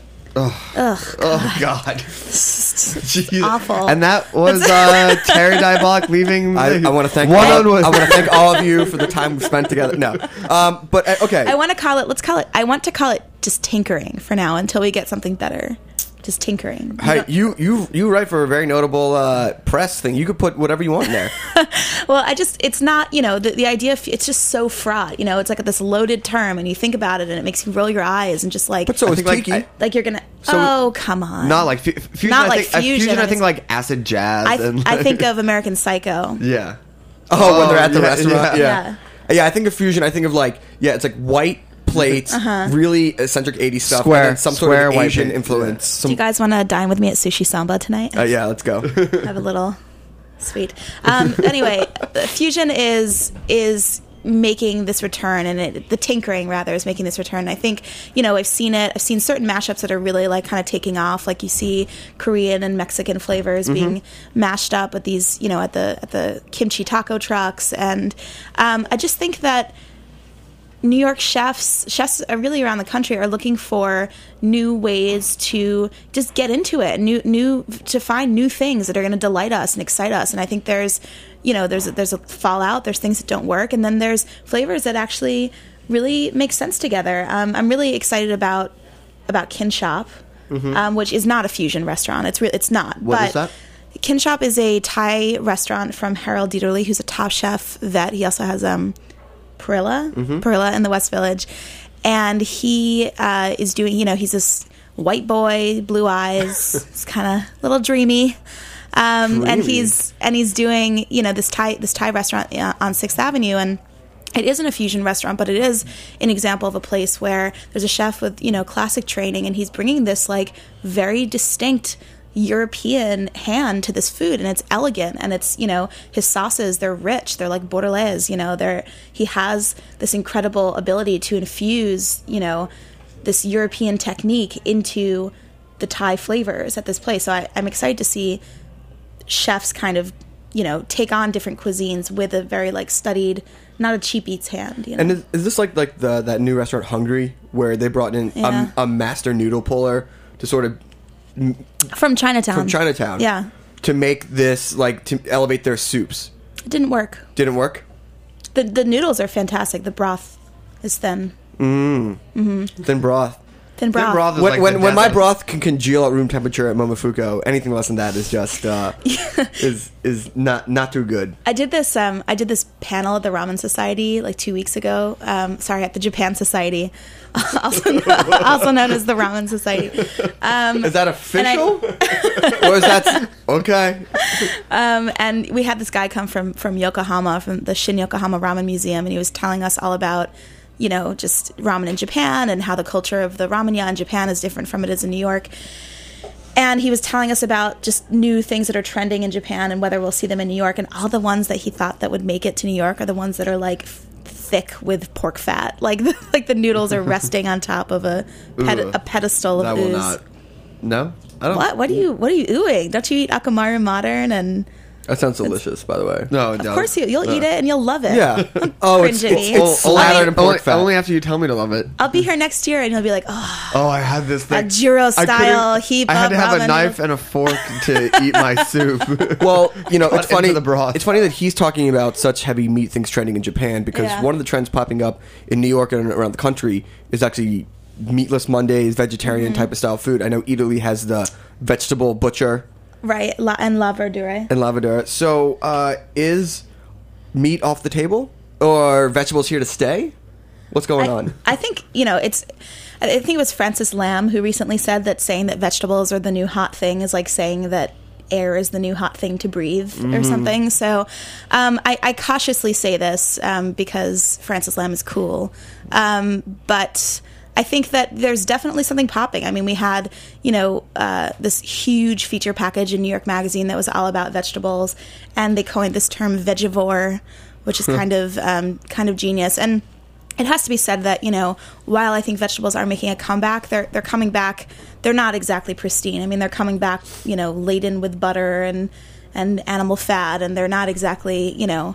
Speaker 4: Oh God. Jeez.
Speaker 5: Awful.
Speaker 4: And that was Terry Dybach leaving.
Speaker 3: I want to thank
Speaker 4: one-on-one.
Speaker 3: I want to thank all of you for the time we spent together. No, but okay.
Speaker 5: I want to call it just tinkering for now until we get something better. Just tinkering.
Speaker 3: Hey, you write for a very notable press thing. You could put whatever you want in there.
Speaker 5: Well, it's not, you know, the idea of, it's just so fraught, you know, it's like this loaded term and you think about it and it makes you roll your eyes and just like,
Speaker 3: But so
Speaker 4: I
Speaker 3: is
Speaker 4: think,
Speaker 3: tiki.
Speaker 5: like you're gonna, come on.
Speaker 4: Not like fusion.
Speaker 5: Not
Speaker 4: I
Speaker 5: like
Speaker 4: think,
Speaker 5: fusion.
Speaker 4: I think like acid jazz.
Speaker 5: I think of American Psycho.
Speaker 4: Yeah.
Speaker 3: Oh, when they're at the
Speaker 4: yeah,
Speaker 3: restaurant.
Speaker 5: yeah.
Speaker 3: Yeah, I think of fusion. I think of like, it's like white plates, really eccentric 80s stuff,
Speaker 4: Square-
Speaker 3: and then some sort
Speaker 4: square
Speaker 3: of
Speaker 4: white
Speaker 3: Asian
Speaker 4: plate.
Speaker 3: influence.
Speaker 5: Do you guys want to dine with me at Sushi Samba tonight?
Speaker 3: Yeah, let's go.
Speaker 5: Have a little sweet. Anyway, fusion is making this return, and the tinkering rather is making this return. I think, you know, I've seen certain mashups that are really like kind of taking off. Like you see Korean and Mexican flavors being mashed up at these, you know, at the kimchi taco trucks, and I just think that New York chefs are really around the country are looking for new ways to just get into it, to find new things that are going to delight us and excite us. And I think there's a fallout, there's things that don't work, and then there's flavors that actually really make sense together. I'm really excited about Kin Shop, which is not a fusion restaurant. It's not.
Speaker 4: What is that?
Speaker 5: Kin Shop is a Thai restaurant from Harold Dieterle, who's a top chef vet. He also has Perilla in the West Village, and he is doing, you know, he's this white boy, blue eyes, it's kind of a little dreamy, and he's doing, you know, this Thai restaurant on 6th Avenue, and it isn't a fusion restaurant, but it is an example of a place where there's a chef with, classic training, and he's bringing this like very distinct European hand to this food, and it's elegant, and it's, his sauces, they're rich, they're like bordelaise, he has this incredible ability to infuse, this European technique into the Thai flavors at this place. So I'm excited to see chefs kind of, take on different cuisines with a very like studied, not a cheap eats hand.
Speaker 3: And is this like that new restaurant Hungry, where they brought in a master noodle puller to sort of
Speaker 5: from Chinatown?
Speaker 3: Yeah. To make this, like, to elevate their soups.
Speaker 5: It didn't work.
Speaker 3: Didn't work?
Speaker 5: The noodles are fantastic. The broth is thin.
Speaker 3: Thin broth.
Speaker 5: Thin broth.
Speaker 4: Thin broth is
Speaker 3: When my broth can congeal at room temperature at Momofuku, anything less than that is just is not too good.
Speaker 5: I did this panel at the Ramen Society like 2 weeks ago. At the Japan Society, also known as the Ramen Society.
Speaker 3: Is that official? Or is that okay?
Speaker 5: And we had this guy come from Yokohama, from the Shin Yokohama Ramen Museum, and he was telling us all about just ramen in Japan and how the culture of the ramen-ya in Japan is different from it is in New York. And he was telling us about just new things that are trending in Japan and whether we'll see them in New York. And all the ones that he thought that would make it to New York are the ones that are like thick with pork fat. Like the noodles are resting on top of a pedestal of ooze.
Speaker 4: Will not. No, I don't.
Speaker 5: What are you oohing? Don't you eat Akamaru Modern and?
Speaker 3: That sounds delicious, by the way.
Speaker 4: No,
Speaker 5: Of course you'll eat it and you'll love it.
Speaker 3: Yeah.
Speaker 5: Cringe at me.
Speaker 3: It's slathered in pork fat.
Speaker 4: Only after you tell me to love it.
Speaker 5: I'll be here next year and you'll be like, oh,
Speaker 4: I had this thing.
Speaker 5: a Jiro style heap
Speaker 4: I had
Speaker 5: of
Speaker 4: to have
Speaker 5: ramen
Speaker 4: a knife and a fork to eat my soup.
Speaker 3: Well, it's funny.
Speaker 4: Into the broth.
Speaker 3: It's funny that he's talking about such heavy meat things trending in Japan, because one of the trends popping up in New York and around the country is actually meatless Mondays, vegetarian type of style food. I know Italy has the vegetable butcher.
Speaker 5: Right, and La Verdure.
Speaker 3: And La Verdure. So, is meat off the table? Or vegetables here to stay? What's going on?
Speaker 5: I think, I think it was Francis Lam who recently said that saying that vegetables are the new hot thing is like saying that air is the new hot thing to breathe or something. So I cautiously say this because Francis Lam is cool. But I think that there's definitely something popping. I mean, we had, this huge feature package in New York Magazine that was all about vegetables, and they coined this term vegivore, which is kind of genius. And it has to be said that, while I think vegetables are making a comeback, they're coming back. They're not exactly pristine. I mean, they're coming back, laden with butter and animal fat, and they're not exactly,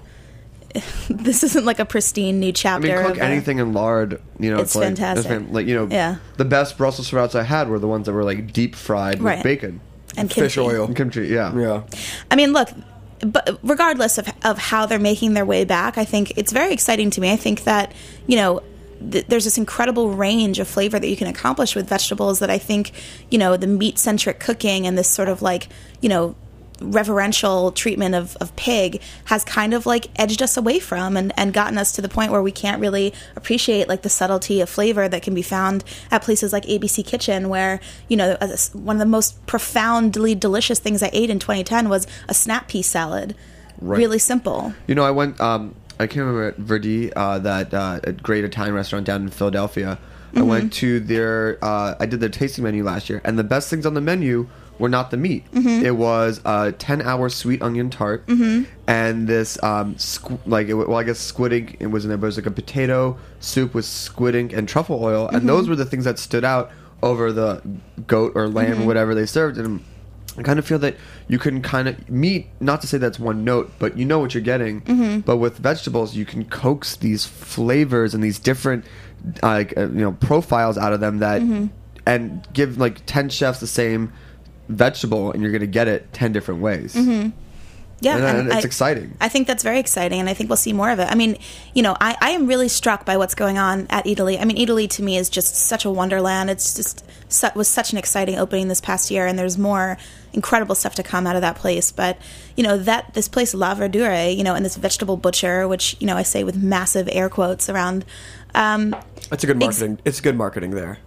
Speaker 5: this isn't like a pristine new chapter.
Speaker 4: I mean, cook anything in lard,
Speaker 5: it's like fantastic.
Speaker 4: The best Brussels sprouts I had were the ones that were like deep fried with bacon
Speaker 5: and
Speaker 3: fish oil,
Speaker 4: and kimchi. Yeah.
Speaker 5: I mean, look, but regardless of how they're making their way back, I think it's very exciting to me. I think that there's this incredible range of flavor that you can accomplish with vegetables that I think the meat centric cooking and this sort of like reverential treatment of pig has kind of like edged us away from and gotten us to the point where we can't really appreciate like the subtlety of flavor that can be found at places like ABC Kitchen, where one of the most profoundly delicious things I ate in 2010 was a snap pea salad. Really simple.
Speaker 4: I went I can't remember at Verdi, that great Italian restaurant down in Philadelphia. I went to their I did their tasting menu last year, and the best things on the menu were not the meat. It was a 10-hour sweet onion tart, and this I guess squid ink. It was in there, but it was like a potato soup with squid ink and truffle oil, and those were the things that stood out over the goat or lamb or whatever they served. And I kind of feel that you can meat, not to say that's one note, but you know what you're getting. But with vegetables, you can coax these flavors and these different profiles out of them that and give like 10 chefs the same vegetable, and you're going to get it 10 different ways.
Speaker 5: Yeah,
Speaker 4: and it's exciting.
Speaker 5: I think that's very exciting, and I think we'll see more of it. I mean, I am really struck by what's going on at Italy. I mean, Italy to me is just such a wonderland. It's just was such an exciting opening this past year, and there's more incredible stuff to come out of that place. But this place La Verdure, and this vegetable butcher, which I say with massive air quotes around.
Speaker 3: It's a good marketing. It's good marketing there.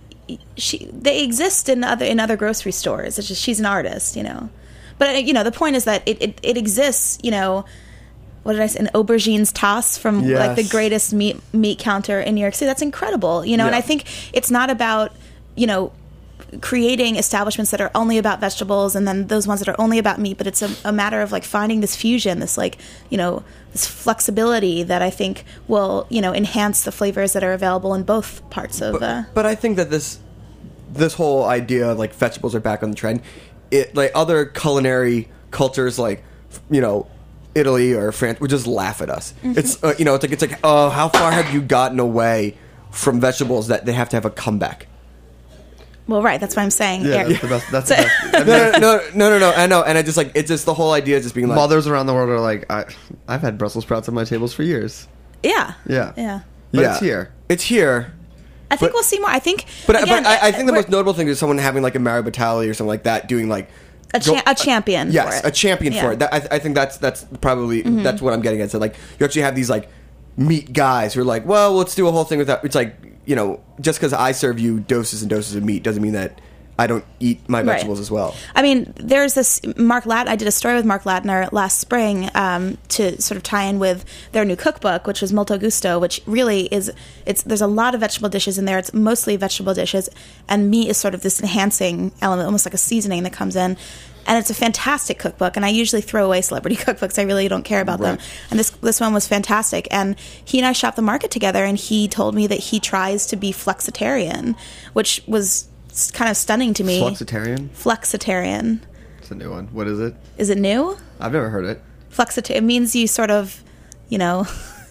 Speaker 5: They exist in other grocery stores. It's just she's an artist, But the point is that it exists, what did I say? An aubergines toss from like the
Speaker 3: Yes.
Speaker 5: greatest meat counter in New York City. That's incredible, you know. And
Speaker 3: Yeah.
Speaker 5: I think it's not about, you know, creating establishments that are only about vegetables and then those ones that are only about meat, but it's a matter of like finding this fusion, this like, you know, this flexibility that I think will, you know, enhance the flavors that are available in both parts of
Speaker 3: But I think that this whole idea of like vegetables are back on the trend. It like other culinary cultures like, you know, Italy or France would just laugh at us.
Speaker 5: Mm-hmm.
Speaker 3: It's you know, it's like oh, how far have you gotten away from vegetables that they have to have a comeback?
Speaker 5: well, right, that's what I'm saying.
Speaker 4: Yeah,
Speaker 5: Eric.
Speaker 4: that's the best. That's the best. I mean,
Speaker 3: No. I know, and I just like it's just the whole idea of just being like
Speaker 4: mothers around the world are like, I've had Brussels sprouts on my tables for years.
Speaker 5: Yeah.
Speaker 4: Yeah.
Speaker 5: Yeah.
Speaker 4: But
Speaker 3: yeah,
Speaker 4: it's here.
Speaker 3: It's here.
Speaker 5: I think
Speaker 3: But-
Speaker 5: we'll see more. I think,
Speaker 3: But
Speaker 5: again,
Speaker 3: I think the
Speaker 5: we're-
Speaker 3: most notable thing is someone having like a Mario Batali or something like that doing like
Speaker 5: a champion.
Speaker 3: yes,
Speaker 5: for it.
Speaker 3: a champion
Speaker 5: Yeah.
Speaker 3: for it. I think that's probably that's what I'm getting at. So like you actually have these like meat guys who are like, well, let's do a whole thing with that. It's like, you know, just because I serve you doses and doses of meat doesn't mean that I don't eat my
Speaker 5: Right.
Speaker 3: vegetables as well.
Speaker 5: I mean, there's this I did a story with Mark Ladner last spring to sort of tie in with their new cookbook, which was Molto Gusto, which really is there's a lot of vegetable dishes in there. It's mostly vegetable dishes, and meat is sort of this enhancing element, almost like a seasoning that comes in. And it's a fantastic cookbook, and I usually throw away celebrity cookbooks. I really don't care about them. And this one was fantastic. And he and I shopped the market together, and he told me that he tries to be flexitarian, which was kind of stunning to me.
Speaker 4: Flexitarian?
Speaker 5: Flexitarian.
Speaker 4: It's a new one. What is it?
Speaker 5: Is it new?
Speaker 4: I've never heard it.
Speaker 5: Flexitarian. It means you sort of, you know,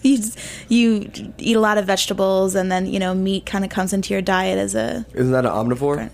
Speaker 5: you eat a lot of vegetables, and then, you know, meat kind of comes into your diet as a,
Speaker 3: Isn't that an omnivore?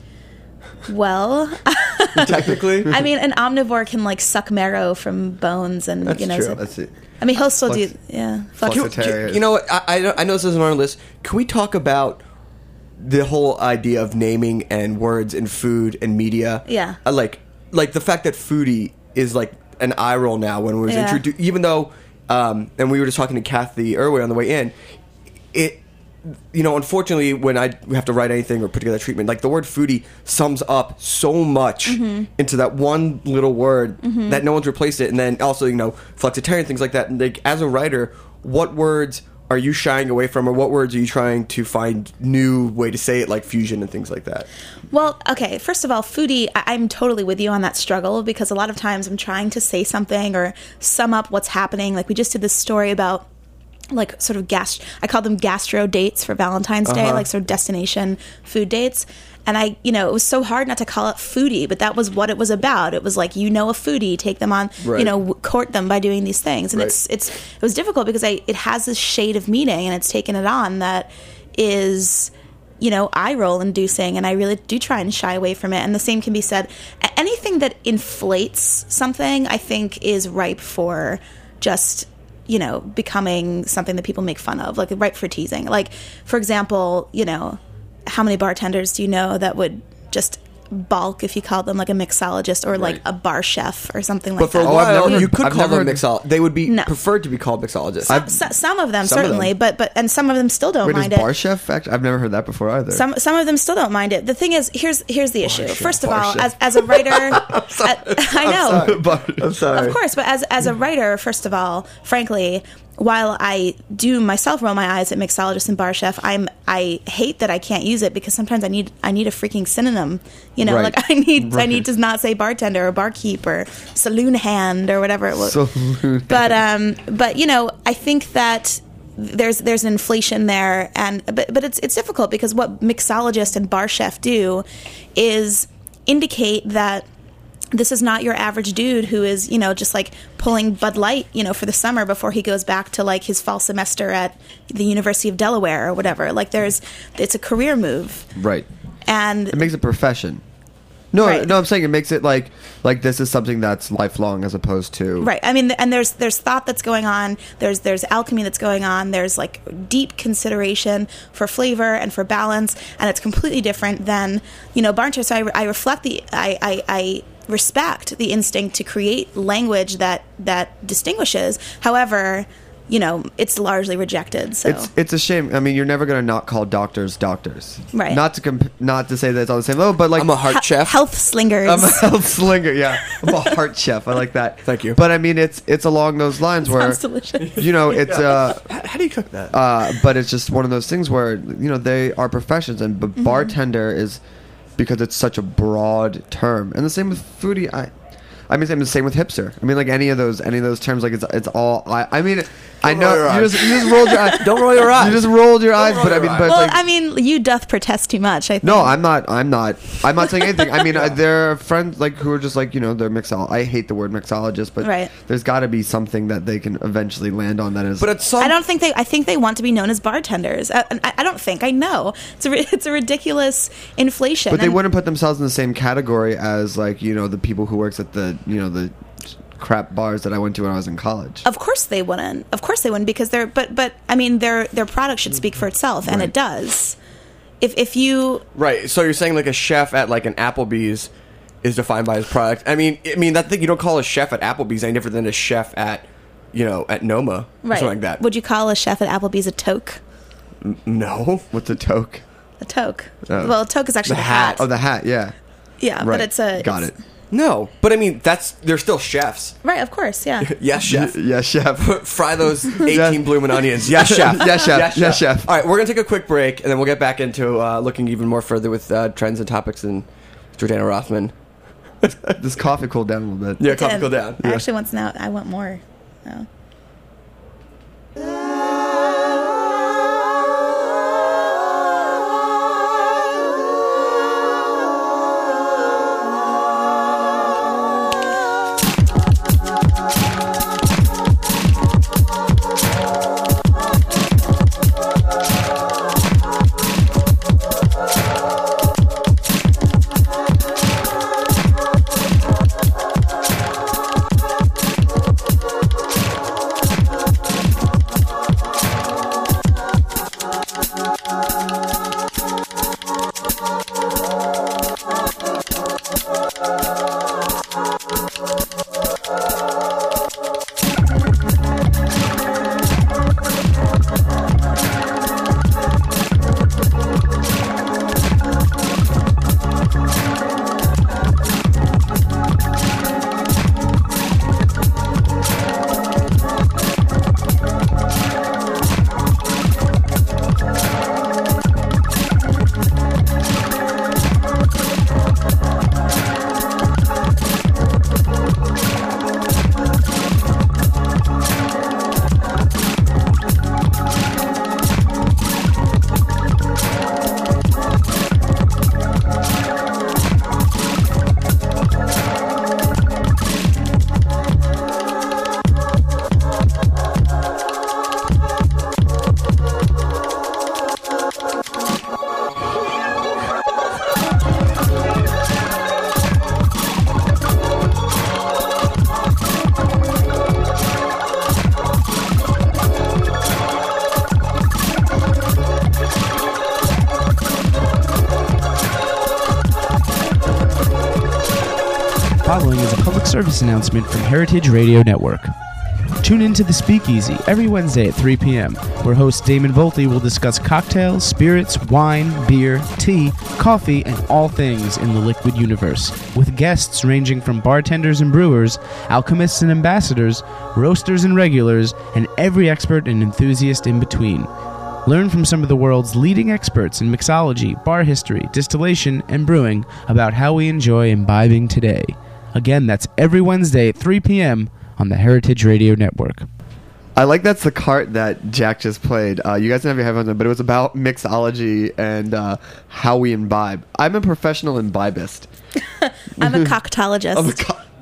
Speaker 5: well,
Speaker 3: Technically,
Speaker 5: I mean, an omnivore can like suck marrow from bones, and
Speaker 3: That's
Speaker 5: you know.
Speaker 3: true.
Speaker 5: So,
Speaker 4: That's it.
Speaker 5: I mean, he'll still
Speaker 4: Flex-
Speaker 5: do, yeah.
Speaker 4: Flexitarian.
Speaker 3: You know what? I know this isn't on our list. Can we talk about the whole idea of naming and words in food and media?
Speaker 5: Yeah.
Speaker 3: Like the fact that foodie is like an eye roll now when it was
Speaker 5: Yeah.
Speaker 3: introduced. Even though, and we were just talking to Kathy Irway on the way in. It, you know, unfortunately, when I have to write anything or put together a treatment, like the word foodie sums up so much into that one little word that no one's replaced it. And then also, you know, flexitarian, things like that. And like, as a writer, what words are you shying away from, or what words are you trying to find new way to say it, like fusion and things like that?
Speaker 5: Well, okay, first of all, foodie, I'm totally with you on that struggle, because a lot of times I'm trying to say something or sum up what's happening. Like, we just did this story about like sort of I call them gastro dates for Valentine's Day, like sort of destination food dates. And it was so hard not to call it foodie, but that was what it was about. It was like, you know, a foodie, take them on,
Speaker 3: Right.
Speaker 5: you know, court them by doing these things. And
Speaker 3: Right.
Speaker 5: it was difficult because it has this shade of meaning, and it's taken it on that is, you know, eye roll inducing, and I really do try and shy away from it. And the same can be said. Anything that inflates something, I think, is ripe for just, you know, becoming something that people make fun of, like ripe for teasing. Like, for example, you know, how many bartenders do you know that would just balk if you called them like a mixologist or like
Speaker 4: Right.
Speaker 5: a bar chef or something
Speaker 3: But
Speaker 5: like
Speaker 3: for a
Speaker 5: that?
Speaker 4: I've
Speaker 3: while,
Speaker 4: never
Speaker 3: you
Speaker 4: heard-
Speaker 3: could
Speaker 4: I've
Speaker 3: call
Speaker 4: never
Speaker 3: them
Speaker 4: heard-
Speaker 3: mixologist. They would be
Speaker 5: No.
Speaker 3: preferred to be called mixologists.
Speaker 5: Some of them
Speaker 3: Some of
Speaker 5: certainly,
Speaker 3: them.
Speaker 5: but and some of them still don't
Speaker 4: Wait, does
Speaker 5: mind it.
Speaker 4: bar chef act? I've never heard that before either.
Speaker 5: Some of them still don't mind it. The thing is, here's the issue.
Speaker 3: chef,
Speaker 5: First of
Speaker 4: bar
Speaker 5: all,
Speaker 4: chef.
Speaker 5: as a writer, I know.
Speaker 3: I'm sorry.
Speaker 5: Of course, but as a writer, first of all, frankly, while I do myself roll my eyes at mixologist and bar chef, I hate that I can't use it, because sometimes I need a freaking synonym. You know,
Speaker 4: Right.
Speaker 5: like I need to not say bartender or barkeep or saloon hand or whatever it was.
Speaker 4: Saloon.
Speaker 5: But you know, I think that there's an inflation there, but it's difficult, because what mixologist and bar chef do is indicate that this is not your average dude who is, you know, just like pulling Bud Light, you know, for the summer before he goes back to like his fall semester at the University of Delaware or whatever. Like it's a career move.
Speaker 4: Right.
Speaker 5: And
Speaker 4: It makes it a profession. No,
Speaker 5: Right.
Speaker 4: no, I'm saying it makes it like this is something that's lifelong as opposed to
Speaker 5: right. I mean, and there's thought that's going on. There's alchemy that's going on. There's like deep consideration for flavor and for balance, and it's completely different than, you know, bartender. So I reflect I respect the instinct to create language that distinguishes. However, it's largely rejected. So
Speaker 4: It's a shame. I mean, you're never going to not call doctors doctors.
Speaker 5: Right.
Speaker 4: Not to say that it's on the same level, but like
Speaker 3: I'm a heart chef.
Speaker 5: health slingers.
Speaker 4: I'm a health slinger. Yeah, I'm a heart chef. I like that.
Speaker 3: Thank you.
Speaker 4: But I mean, it's along those lines where
Speaker 5: Sounds delicious.
Speaker 4: it's
Speaker 3: How do you cook that?
Speaker 4: but it's just one of those things where they are professions, and but
Speaker 5: Mm-hmm.
Speaker 4: bartender is because it's such a broad term, and the same with foodie. I mean, same with hipster. I mean, like any of those terms, like it's all. I mean, I know
Speaker 3: roll your
Speaker 4: you
Speaker 3: eyes.
Speaker 4: just rolled your eyes.
Speaker 3: Don't roll your eyes.
Speaker 4: You just rolled your eyes,
Speaker 3: roll
Speaker 4: but I
Speaker 3: your
Speaker 4: mean,
Speaker 3: eyes.
Speaker 4: but
Speaker 5: Well,
Speaker 4: like,
Speaker 5: I mean, you doth protest too much. I think.
Speaker 4: no, I'm not saying anything. I mean, there are friends like who are just like they're mixologist. I hate the word mixologist, but
Speaker 5: Right.
Speaker 4: there's got to be something that they can eventually land on that is.
Speaker 3: But at some
Speaker 5: I don't think I think they want to be known as bartenders. I don't think. I know it's a ridiculous inflation.
Speaker 4: but they
Speaker 5: And-
Speaker 4: wouldn't put themselves in the same category as like the people who works at the the crap bars that I went to when I was in college.
Speaker 5: Of course they wouldn't. Of course they wouldn't because they're. But I mean, their product should speak for itself, and it does. If you
Speaker 3: Right. So you're saying like a chef at like an Applebee's is defined by his product. I mean that thing you don't call a chef at Applebee's any different than a chef at at Noma or
Speaker 5: right,
Speaker 3: something like that.
Speaker 5: would you call a chef at Applebee's a toque?
Speaker 3: No.
Speaker 4: What's a toque?
Speaker 5: A toque.
Speaker 4: Oh.
Speaker 5: Well, a toque is actually
Speaker 3: The
Speaker 5: the
Speaker 3: hat.
Speaker 4: Oh, the hat. Yeah.
Speaker 5: Yeah,
Speaker 4: Right.
Speaker 5: but it's a
Speaker 4: Got
Speaker 5: it's-
Speaker 4: it.
Speaker 3: No. But I mean they're still chefs.
Speaker 5: Right, of course, yeah.
Speaker 3: Yes, chef.
Speaker 4: Yes, chef.
Speaker 3: Fry those 18
Speaker 4: Yes.
Speaker 3: blooming onions. Yes, chef.
Speaker 4: Yes, chef. Yes, chef.
Speaker 3: All right, we're going to take a quick break, and then we'll get back into looking even more further with trends and topics and Jordana Rothman.
Speaker 4: This coffee cooled down a little bit.
Speaker 3: Yeah, coffee go down.
Speaker 5: I actually want now. I want more. Oh.
Speaker 7: Following is a public service announcement from Heritage Radio Network. Tune in to The Speakeasy every Wednesday at 3 p.m., where host Damon Volte will discuss cocktails, spirits, wine, beer, tea, coffee, and all things in the liquid universe, with guests ranging from bartenders and brewers, alchemists and ambassadors, roasters and regulars, and every expert and enthusiast in between. Learn from some of the world's leading experts in mixology, bar history, distillation, and brewing about how we enjoy imbibing today. Again, that's every Wednesday at 3 p.m. on the Heritage Radio Network.
Speaker 4: I like that's the cart that Jack just played. You guys didn't have your headphones on, but it was about mixology and how we imbibe. I'm a professional imbibist.
Speaker 5: I'm a coctologist.
Speaker 4: I'm a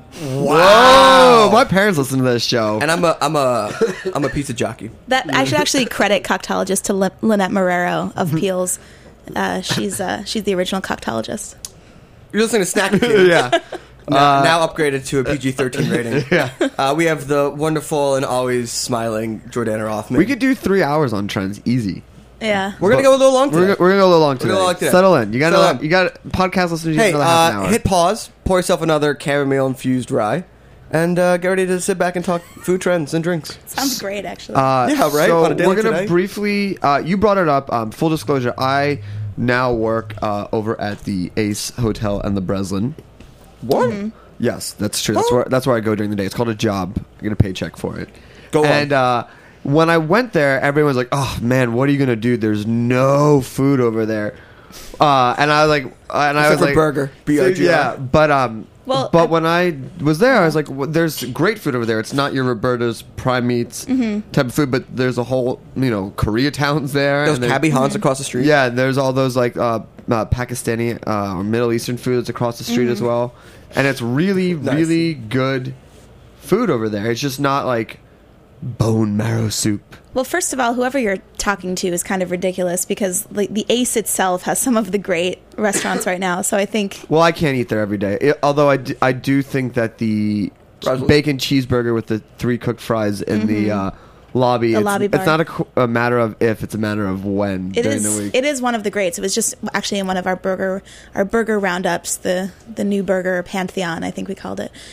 Speaker 4: Whoa! My parents listen to this show.
Speaker 3: And I'm a pizza jockey.
Speaker 5: That I should actually credit coctologist to Lynette Marrero of Peels. She's the original coctologist.
Speaker 3: You're listening to Snacky King.
Speaker 4: Yeah.
Speaker 3: Now upgraded to a PG-13 rating. Yeah. We have the wonderful and always smiling Jordana Rothman.
Speaker 4: We could do 3 hours on trends easy.
Speaker 5: Yeah.
Speaker 3: We're gonna go a little long today.
Speaker 4: We're gonna go a little long today.
Speaker 3: gonna go long today.
Speaker 4: Settle in. You
Speaker 3: Settle
Speaker 4: got
Speaker 3: in.
Speaker 4: you got podcast listeners. You
Speaker 3: Hey,
Speaker 4: got another half an hour.
Speaker 3: hit pause. Pour yourself another chamomile infused rye, and get ready to sit back and talk food trends and drinks.
Speaker 5: Sounds great, actually.
Speaker 3: Yeah, right?
Speaker 4: So
Speaker 3: On a daily
Speaker 4: we're gonna
Speaker 3: today?
Speaker 4: briefly. You brought it up. Full disclosure: I now work over at the Ace Hotel and the Breslin.
Speaker 3: What?
Speaker 4: Yes, that's true.
Speaker 3: Oh.
Speaker 4: That's where I go during the day. It's called a job. I get a paycheck for it.
Speaker 3: Go on.
Speaker 4: And when I went there, everyone was like, "Oh man, what are you gonna do? There's no food over there." And I was like,
Speaker 3: Except for burger, B-U-R-G-R.
Speaker 4: yeah,
Speaker 5: Well,
Speaker 4: but when I was there, I was like, well, "There's great food over there. It's not your Roberta's prime meats type of food, but there's a whole, Koreatowns there.
Speaker 3: Those
Speaker 4: and there's-
Speaker 3: Tabby Hans across the street.
Speaker 4: yeah, and there's all those like Pakistani or Middle Eastern foods across the street as well, and it's really,
Speaker 3: Nice.
Speaker 4: really good food over there. It's just not like bone marrow soup.
Speaker 5: Well, first of all, whoever you're talking to is kind of ridiculous because the Ace itself has some of the great restaurants right now. So I think
Speaker 4: Well, I can't eat there every day. Although I do think that the
Speaker 3: Fries-
Speaker 4: bacon cheeseburger with the 3 cooked fries in the lobby, it's,
Speaker 5: lobby bar.
Speaker 4: it's not a matter of if, it's a matter of when
Speaker 5: it
Speaker 4: during the
Speaker 5: is.
Speaker 4: week.
Speaker 5: It is one of the greats. It was just actually in one of our burger roundups, the new burger pantheon, I think we called it.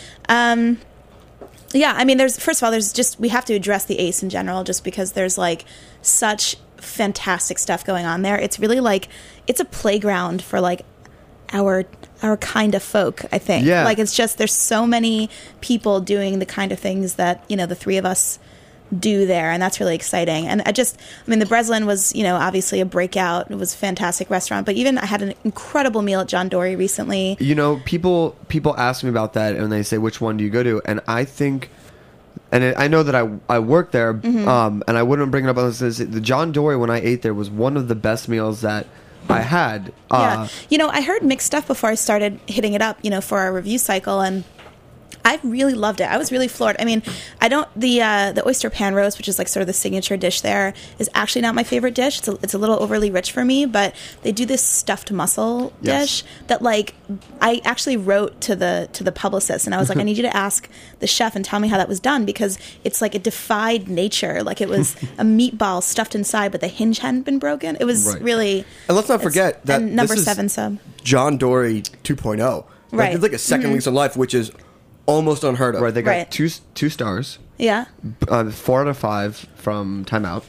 Speaker 5: Yeah, I mean, we have to address the Ace in general, just because there's like such fantastic stuff going on there. It's really like it's a playground for like our kind of folk, I think.
Speaker 4: Yeah.
Speaker 5: Like it's just there's so many people doing the kind of things that the three of us do there, and that's really exciting. And the Breslin was obviously a breakout. It was a fantastic restaurant, but even I had an incredible meal at John Dory recently.
Speaker 4: People ask me about that, and they say, which one do you go to? And I think, I know that I work there, and I wouldn't bring it up unless the John Dory, when I ate there, was one of the best meals that I had.
Speaker 5: Yeah. I heard mixed stuff before I started hitting it up, for our review cycle, and I really loved it. I was really floored. I mean, the oyster pan roast, which is like sort of the signature dish there, is actually not my favorite dish. It's a little overly rich for me, but they do this stuffed mussel
Speaker 4: Yes.
Speaker 5: dish that like I actually wrote to the publicist, and I was like, I need you to ask the chef and tell me how that was done, because it's like it defied nature. Like it was a meatball stuffed inside, but the hinge hadn't been broken. It was
Speaker 4: Right.
Speaker 5: really.
Speaker 3: And let's not forget that
Speaker 5: and number
Speaker 3: this is
Speaker 5: 7 sub.
Speaker 3: John Dory 2.0.
Speaker 5: Right.
Speaker 3: It's like a second lease on life, which is almost unheard of.
Speaker 4: Right, they got
Speaker 5: Right.
Speaker 4: two stars.
Speaker 5: Yeah.
Speaker 4: 4 out of 5 from Time Out,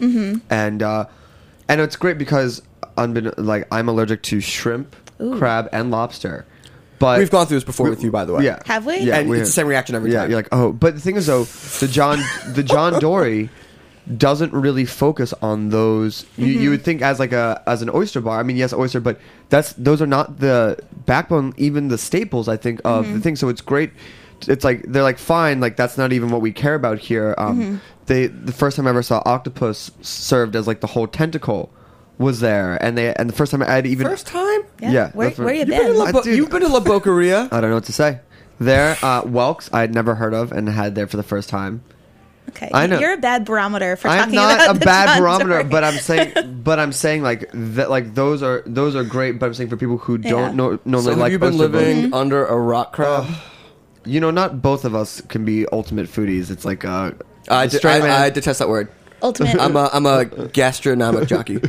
Speaker 4: and it's great because I'm allergic to shrimp, crab, and lobster. But
Speaker 3: We've gone through this before with you, by the way.
Speaker 4: Yeah,
Speaker 5: Have we?
Speaker 4: Yeah,
Speaker 3: And
Speaker 4: we
Speaker 3: it's the same reaction every
Speaker 4: yeah,
Speaker 3: time.
Speaker 4: you're like, oh, but the thing is though, the John Dory doesn't really focus on those. You would think as an oyster bar. I mean, yes, oyster, but those are not the backbone, even the staples, I think, of the thing. So it's great. It's like they're like, fine, like that's not even what we care about here. The first time I ever saw octopus served as like the whole tentacle was there, and the first time I had even
Speaker 3: First time?
Speaker 4: Yeah,
Speaker 5: Where
Speaker 4: that's what-
Speaker 5: you
Speaker 3: You've
Speaker 5: been?
Speaker 3: been,
Speaker 4: I do.
Speaker 3: you've been to La Boqueria.
Speaker 4: I don't know what to say. There, Welks, I had never heard of and had there for the first time.
Speaker 5: Okay,
Speaker 4: I know.
Speaker 5: You're a bad barometer for
Speaker 4: I'm
Speaker 5: talking
Speaker 4: not
Speaker 5: about
Speaker 4: a
Speaker 5: the
Speaker 4: bad
Speaker 5: John
Speaker 4: barometer,
Speaker 5: Dory.
Speaker 4: but I'm saying like that, like those are great. But I'm saying for people who
Speaker 5: Yeah.
Speaker 4: don't normally
Speaker 3: So have
Speaker 4: like
Speaker 3: you been
Speaker 4: oyster bowls,
Speaker 3: living under a rock crab?
Speaker 4: not both of us can be ultimate foodies. It's like
Speaker 3: I
Speaker 4: the straight man.
Speaker 3: I detest that word.
Speaker 5: Ultimate.
Speaker 3: I'm a gastronomic jockey.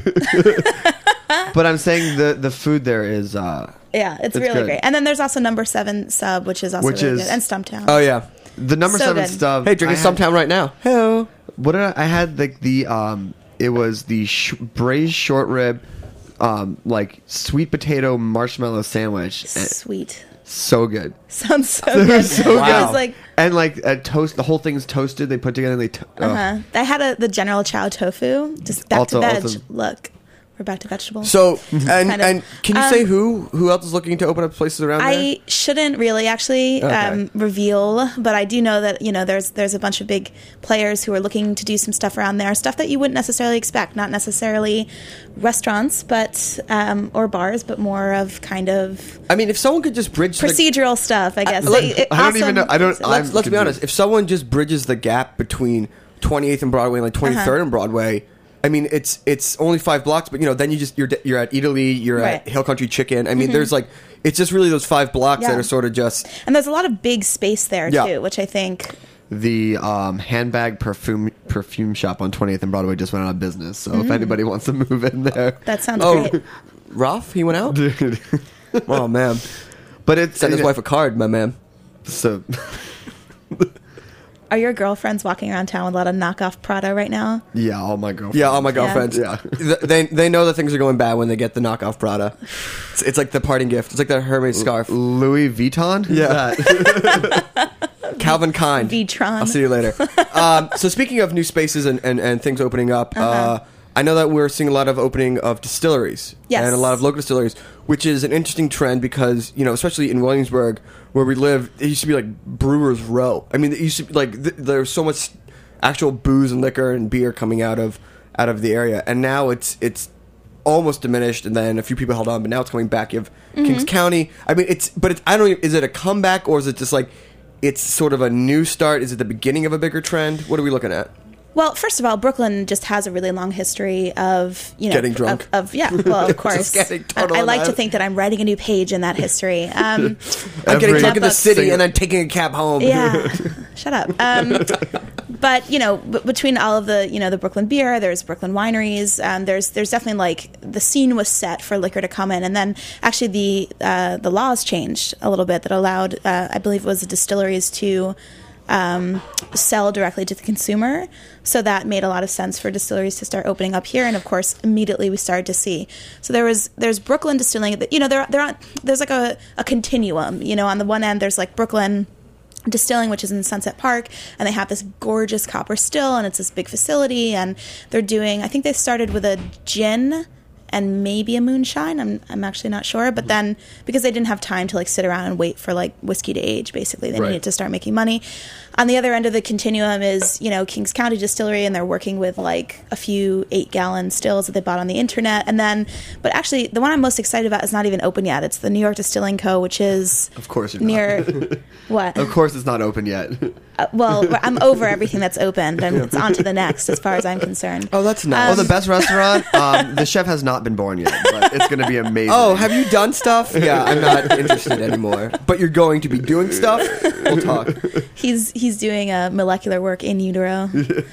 Speaker 4: But I'm saying the food there is
Speaker 5: yeah, it's
Speaker 4: it's
Speaker 5: really
Speaker 4: good.
Speaker 5: great. And then there's also number 7 sub, which is also
Speaker 4: Which
Speaker 5: really
Speaker 4: is-
Speaker 5: good, and Stumptown.
Speaker 3: Oh yeah.
Speaker 4: the number
Speaker 5: So
Speaker 4: 7
Speaker 5: good.
Speaker 4: stuff.
Speaker 3: Hey, drinking
Speaker 4: I had-
Speaker 3: Stumptown right now. Hello.
Speaker 4: What did I had like the it was the braised short rib, like sweet potato marshmallow sandwich.
Speaker 5: Sweet.
Speaker 4: So good.
Speaker 5: Sounds so good.
Speaker 4: So
Speaker 5: I
Speaker 3: good.
Speaker 5: was like,
Speaker 4: And like a toast, the whole thing's toasted. They put together.
Speaker 5: I had the General Chow tofu. Just back
Speaker 4: Also
Speaker 5: to veg.
Speaker 4: awesome.
Speaker 5: Look, we're back to vegetables.
Speaker 3: So and
Speaker 5: Kind of.
Speaker 3: and can you say who else is looking to open up places around there?
Speaker 5: I shouldn't really actually
Speaker 3: Okay.
Speaker 5: reveal, but I do know that there's a bunch of big players who are looking to do some stuff around there, stuff that you wouldn't necessarily expect, not necessarily restaurants, but or bars, but more of kind of
Speaker 3: I mean, if someone could just bridge
Speaker 5: procedural stuff, I guess.
Speaker 3: I
Speaker 4: don't even know- I don't-
Speaker 3: let's be
Speaker 4: confused.
Speaker 3: honest. If someone just bridges the gap between 28th and Broadway and like 23rd and Broadway, I mean, it's only 5 blocks, but then you're at Italy, you're at
Speaker 5: Right.
Speaker 3: Hill Country Chicken. I mean, there's like it's just really those 5 blocks that
Speaker 5: Yeah.
Speaker 3: are sort of just
Speaker 5: And there's a lot of big space there
Speaker 3: Yeah.
Speaker 5: too, which I think.
Speaker 4: The handbag perfume shop on 20th and Broadway just went out of business. So if anybody wants to move in there,
Speaker 5: That sounds
Speaker 3: oh,
Speaker 5: great.
Speaker 3: Ralph, he went out.
Speaker 4: dude.
Speaker 3: Oh man,
Speaker 4: But it's
Speaker 3: send his wife a card, my man.
Speaker 4: So
Speaker 5: Are your girlfriends walking around town with a lot of knockoff Prada right now?
Speaker 4: Yeah, all my girlfriends.
Speaker 3: Yeah, all my girlfriends.
Speaker 4: Yeah.
Speaker 3: They know that things are going bad when they get the knockoff Prada. It's like the parting gift. It's like the Hermes scarf.
Speaker 4: Louis Vuitton?
Speaker 3: Yeah. Calvin Klein.
Speaker 5: Vitron.
Speaker 3: I'll see you later. So speaking of new spaces and things opening up, I know that we're seeing a lot of opening of distilleries.
Speaker 5: Yes.
Speaker 3: And a lot of local distilleries, which is an interesting trend because, you know, especially in Williamsburg, where we live, it used to be like Brewers Row. I mean, it used to be like there's so much actual booze and liquor and beer coming out of the area, and now it's almost diminished. And then a few people held on, but now it's coming back. You have Kings County. I mean, I don't even, is it a comeback or is it just like it's sort of a new start? Is it the beginning of a bigger trend? What are we looking at?
Speaker 5: Well, first of all, Brooklyn just has a really long history of, you know,
Speaker 3: Getting drunk.
Speaker 5: Yeah, well, of course.
Speaker 3: Just getting total
Speaker 5: I like to
Speaker 3: alive.
Speaker 5: think that I'm writing a new page in that history.
Speaker 3: I'm getting drunk in the city and then taking a cab home.
Speaker 5: Yeah, shut up. But you know, between all of the, you know, the Brooklyn beer, there's Brooklyn wineries. There's definitely like the scene was set for liquor to come in, and then actually the laws changed a little bit that allowed, I believe it was the distilleries to sell directly to the consumer. So that made a lot of sense for distilleries to start opening up here. And of course, immediately we started to see. So there's Brooklyn distilling. You know, there's like a continuum. You know, on the one end, there's like Brooklyn Distilling, which is in Sunset Park, and they have this gorgeous copper still, and it's this big facility. And they're doing, I think they started with a gin and maybe a moonshine. I'm actually not sure. But then, because they didn't have time to like sit around and wait for like whiskey to age, basically, they needed to start making money. On the other end of the continuum is, you know, Kings County Distillery, and they're working with like a few 8-gallon stills that they bought on the internet. And then, but actually, the one I'm most excited about is not even open yet. It's the New York Distilling Co., which is
Speaker 4: Of course you're
Speaker 5: near
Speaker 4: not.
Speaker 5: what?
Speaker 4: Of course it's not open yet.
Speaker 5: Well, I'm over everything that's opened, and it's on to the next, as far as I'm concerned.
Speaker 3: Oh, that's nice.
Speaker 4: The best restaurant, the chef has not been born yet, but it's going to be amazing.
Speaker 3: Oh, have you done stuff? Yeah, I'm not interested anymore. But you're going to be doing stuff? We'll talk.
Speaker 5: He's doing molecular work in utero.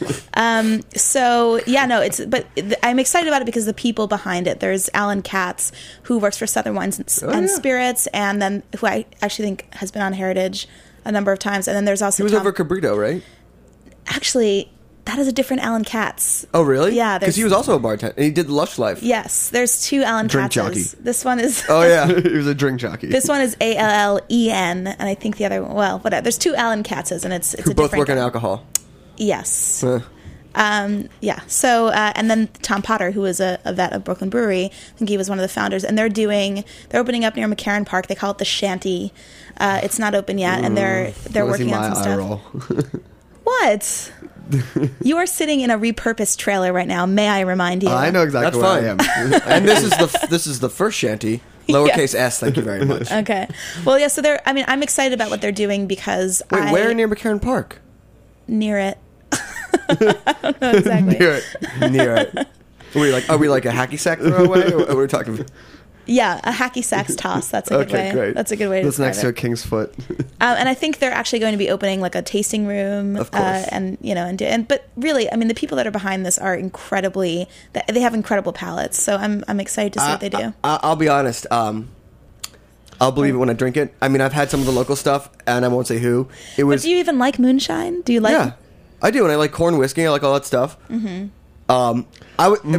Speaker 5: So yeah, no, I'm excited about it because the people behind it. There's Alan Katz, who works for Southern Wines and Spirits, and then who I actually think has been on Heritage a number of times. And then there's also
Speaker 3: He was over Cabrito, right?
Speaker 5: Actually, that is a different Alan Katz.
Speaker 3: Oh, really?
Speaker 5: Yeah,
Speaker 3: because he was also a bartender. And he did Lush Life.
Speaker 5: Yes, there's two Alan
Speaker 4: Drink
Speaker 5: Katzes.
Speaker 4: jockey.
Speaker 5: This one is
Speaker 3: Oh, yeah.
Speaker 4: he was a drink jockey.
Speaker 5: this one is ALLEN, and I think the other one, well, whatever. There's two Alan Katzes, and it's
Speaker 3: Who
Speaker 5: a
Speaker 3: both
Speaker 5: different
Speaker 3: work in
Speaker 5: guy.
Speaker 3: alcohol.
Speaker 5: Yes.
Speaker 3: Huh.
Speaker 5: Yeah. So, and then Tom Potter, who is a vet of Brooklyn Brewery, I think he was one of the founders, and they're opening up near McCarran Park. They call it the Shanty. It's not open yet, and they're working on some stuff.
Speaker 4: Roll.
Speaker 5: What? You are sitting in a repurposed trailer right now. May I remind you?
Speaker 4: I know exactly
Speaker 3: That's
Speaker 4: where
Speaker 3: fine.
Speaker 4: I am.
Speaker 3: And this is the first shanty. Lowercase s, thank you very much.
Speaker 5: Okay. Well, yeah. So I'm excited about what they're doing because
Speaker 3: Wait, where near McCarran Park?
Speaker 5: near it. I don't know exactly.
Speaker 3: Near it. Near it. Are we like a hacky sack throwaway? Or are we talking?
Speaker 5: Yeah, a hacky sacks toss. That's a good
Speaker 3: Okay,
Speaker 5: way.
Speaker 3: great.
Speaker 5: That's a good way to
Speaker 4: That's
Speaker 5: describe
Speaker 4: next to a
Speaker 5: it.
Speaker 4: King's Foot.
Speaker 5: And I think they're actually going to be opening like a tasting room,
Speaker 3: Of course.
Speaker 5: and you know, but really, I mean, the people that are behind this are they have incredible palates. So I'm excited to see what they do.
Speaker 3: I'll be honest. I'll believe it when I drink it. I mean, I've had some of the local stuff, and I won't say who. It was.
Speaker 5: But do you even like moonshine? Do you like?
Speaker 3: Yeah, I do, and I like corn whiskey. I like all that stuff. Mm-hmm. I would.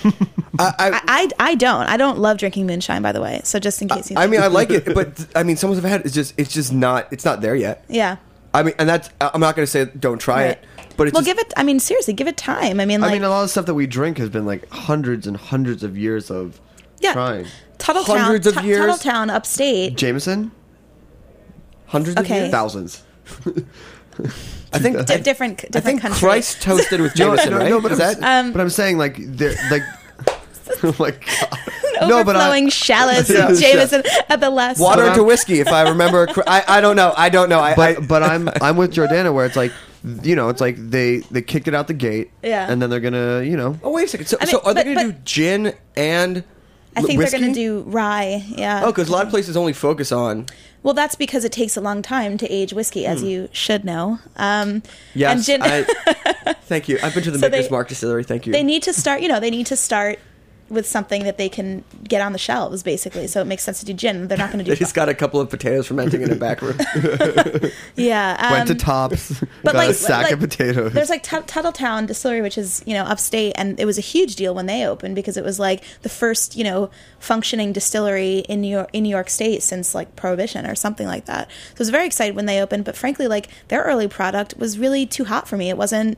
Speaker 5: I don't. I don't love drinking moonshine, by the way. So just in case you.
Speaker 3: I mean, I like it, but I mean, some of the had it's just not. It's not there yet.
Speaker 5: Yeah.
Speaker 3: I mean, and that's. I'm not going to say don't try
Speaker 5: Right.
Speaker 3: it, but it's
Speaker 5: Well,
Speaker 3: just,
Speaker 5: give it. I mean, seriously, give it time. I mean, like,
Speaker 4: a lot of stuff that we drink has been like hundreds and hundreds of years of
Speaker 5: yeah,
Speaker 4: trying.
Speaker 5: Tuttletown,
Speaker 3: Hundreds of years?
Speaker 5: Tuttletown, upstate.
Speaker 4: Jameson?
Speaker 3: hundreds of
Speaker 5: Okay.
Speaker 3: years.
Speaker 4: Thousands.
Speaker 3: I think.
Speaker 5: Different
Speaker 3: I think
Speaker 5: country.
Speaker 3: Christ toasted with Jameson, right?
Speaker 4: No, but
Speaker 3: Is that?
Speaker 4: but I'm saying like they're like. Oh my god!
Speaker 5: Overflowing shallots
Speaker 4: Yeah,
Speaker 5: with Jameson at the last.
Speaker 3: Water
Speaker 4: But
Speaker 3: to whiskey, if I remember. I don't know. I don't know.
Speaker 4: But I'm with Jordana where it's like, you know, it's like they kicked it out the gate,
Speaker 5: Yeah.
Speaker 4: and then they're gonna, you know,
Speaker 3: Oh, wait a second. So,
Speaker 5: I mean,
Speaker 3: so are they
Speaker 5: but-
Speaker 3: going to do gin and
Speaker 5: I think
Speaker 3: whiskey?
Speaker 5: they're going to do rye. Yeah.
Speaker 3: Oh, because a lot of places only focus on.
Speaker 5: Well, that's because it takes a long time to age whiskey, as you should know.
Speaker 3: Yes,
Speaker 5: and gin,
Speaker 3: thank you. I've been to the
Speaker 5: So
Speaker 3: Maker's
Speaker 5: they-
Speaker 3: Mark Distillery. Thank you.
Speaker 5: they need to start. You know, they need to start with something that they can get on the shelves, basically. So it makes sense to do gin. They're not going to
Speaker 3: They
Speaker 5: do.
Speaker 3: just got a couple of potatoes fermenting in a back room.
Speaker 5: Yeah.
Speaker 4: Went to Tops,
Speaker 5: but
Speaker 4: got a sack of potatoes.
Speaker 5: There's like Tuttletown Distillery, which is, upstate, and it was a huge deal when they opened because it was like the first, functioning distillery in New York State since like Prohibition or something like that. So I was very excited when they opened, but frankly, like their early product was really too hot for me. It wasn't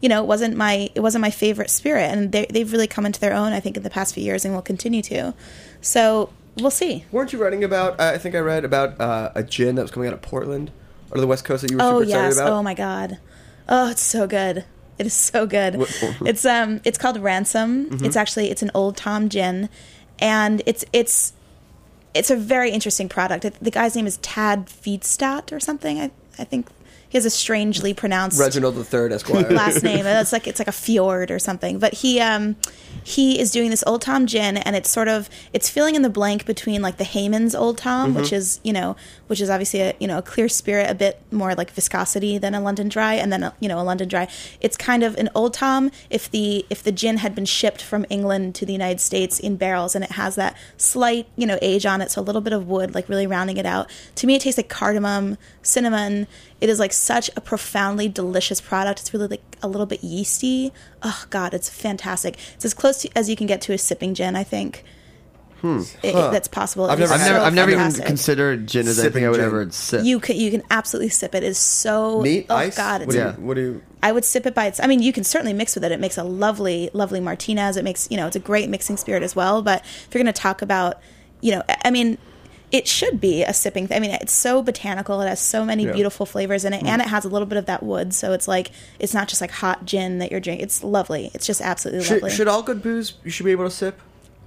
Speaker 5: my favorite spirit, and they've really come into their own, I think, in the past few years, and will continue to. So we'll see.
Speaker 3: Weren't you writing about? I think I read about a gin that was coming out of Portland or the West Coast that you were super excited about.
Speaker 5: Oh my god. Oh, it's so good. It is so good. It's called Ransom.
Speaker 3: Mm-hmm.
Speaker 5: It's an Old Tom gin, and it's a very interesting product. The guy's name is Tad Feedstadt or something. I think he has a strangely pronounced
Speaker 3: Reginald III, Esquire.
Speaker 5: last name. It's like a fjord or something. But he is doing this Old Tom gin, and it's filling in the blank between like the Hayman's Old Tom, which is obviously a clear spirit, a bit more like viscosity than a London Dry, and then a London Dry. It's kind of an Old Tom if the gin had been shipped from England to the United States in barrels, and it has that slight age on it, so a little bit of wood, like really rounding it out. To me, it tastes like cardamom, cinnamon. It is like such a profoundly delicious product. It's really like a little bit yeasty. Oh God, it's fantastic. It's as close as you can get to a sipping gin, I think. That's possible.
Speaker 3: I've
Speaker 5: It is so
Speaker 4: I've never even
Speaker 5: fantastic.
Speaker 4: considered gin as anything
Speaker 3: Sipping
Speaker 4: I would
Speaker 3: gin.
Speaker 4: ever sip.
Speaker 5: You can absolutely sip it. It's so
Speaker 3: Neat
Speaker 5: oh
Speaker 3: ice.
Speaker 5: God, it's
Speaker 3: What do you?
Speaker 5: I would sip it by its. I mean, you can certainly mix with it. It makes a lovely, lovely Martinez. It makes it's a great mixing spirit as well. But if you're going to talk about, I mean, it should be a sipping thing. I mean, it's so botanical. It has so many beautiful flavors in it, and it has a little bit of that wood. So it's like it's not just like hot gin that you're drinking. It's lovely. It's just absolutely lovely.
Speaker 3: Should all good booze you should be able to sip?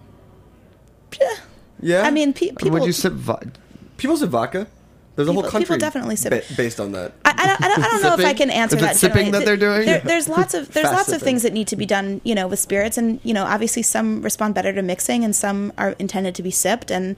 Speaker 5: Yeah.
Speaker 3: Yeah.
Speaker 5: I mean, people.
Speaker 4: Would you sip?
Speaker 3: People sip vodka. There's a whole
Speaker 5: People-
Speaker 3: country
Speaker 5: people definitely sip.
Speaker 3: based on that.
Speaker 5: I don't know if I can answer
Speaker 4: Is it
Speaker 5: that.
Speaker 4: sipping
Speaker 5: generally.
Speaker 4: that they're doing?
Speaker 5: There's lots of
Speaker 3: sipping.
Speaker 5: things that need to be done, with spirits, and obviously some respond better to mixing, and some are intended to be sipped, and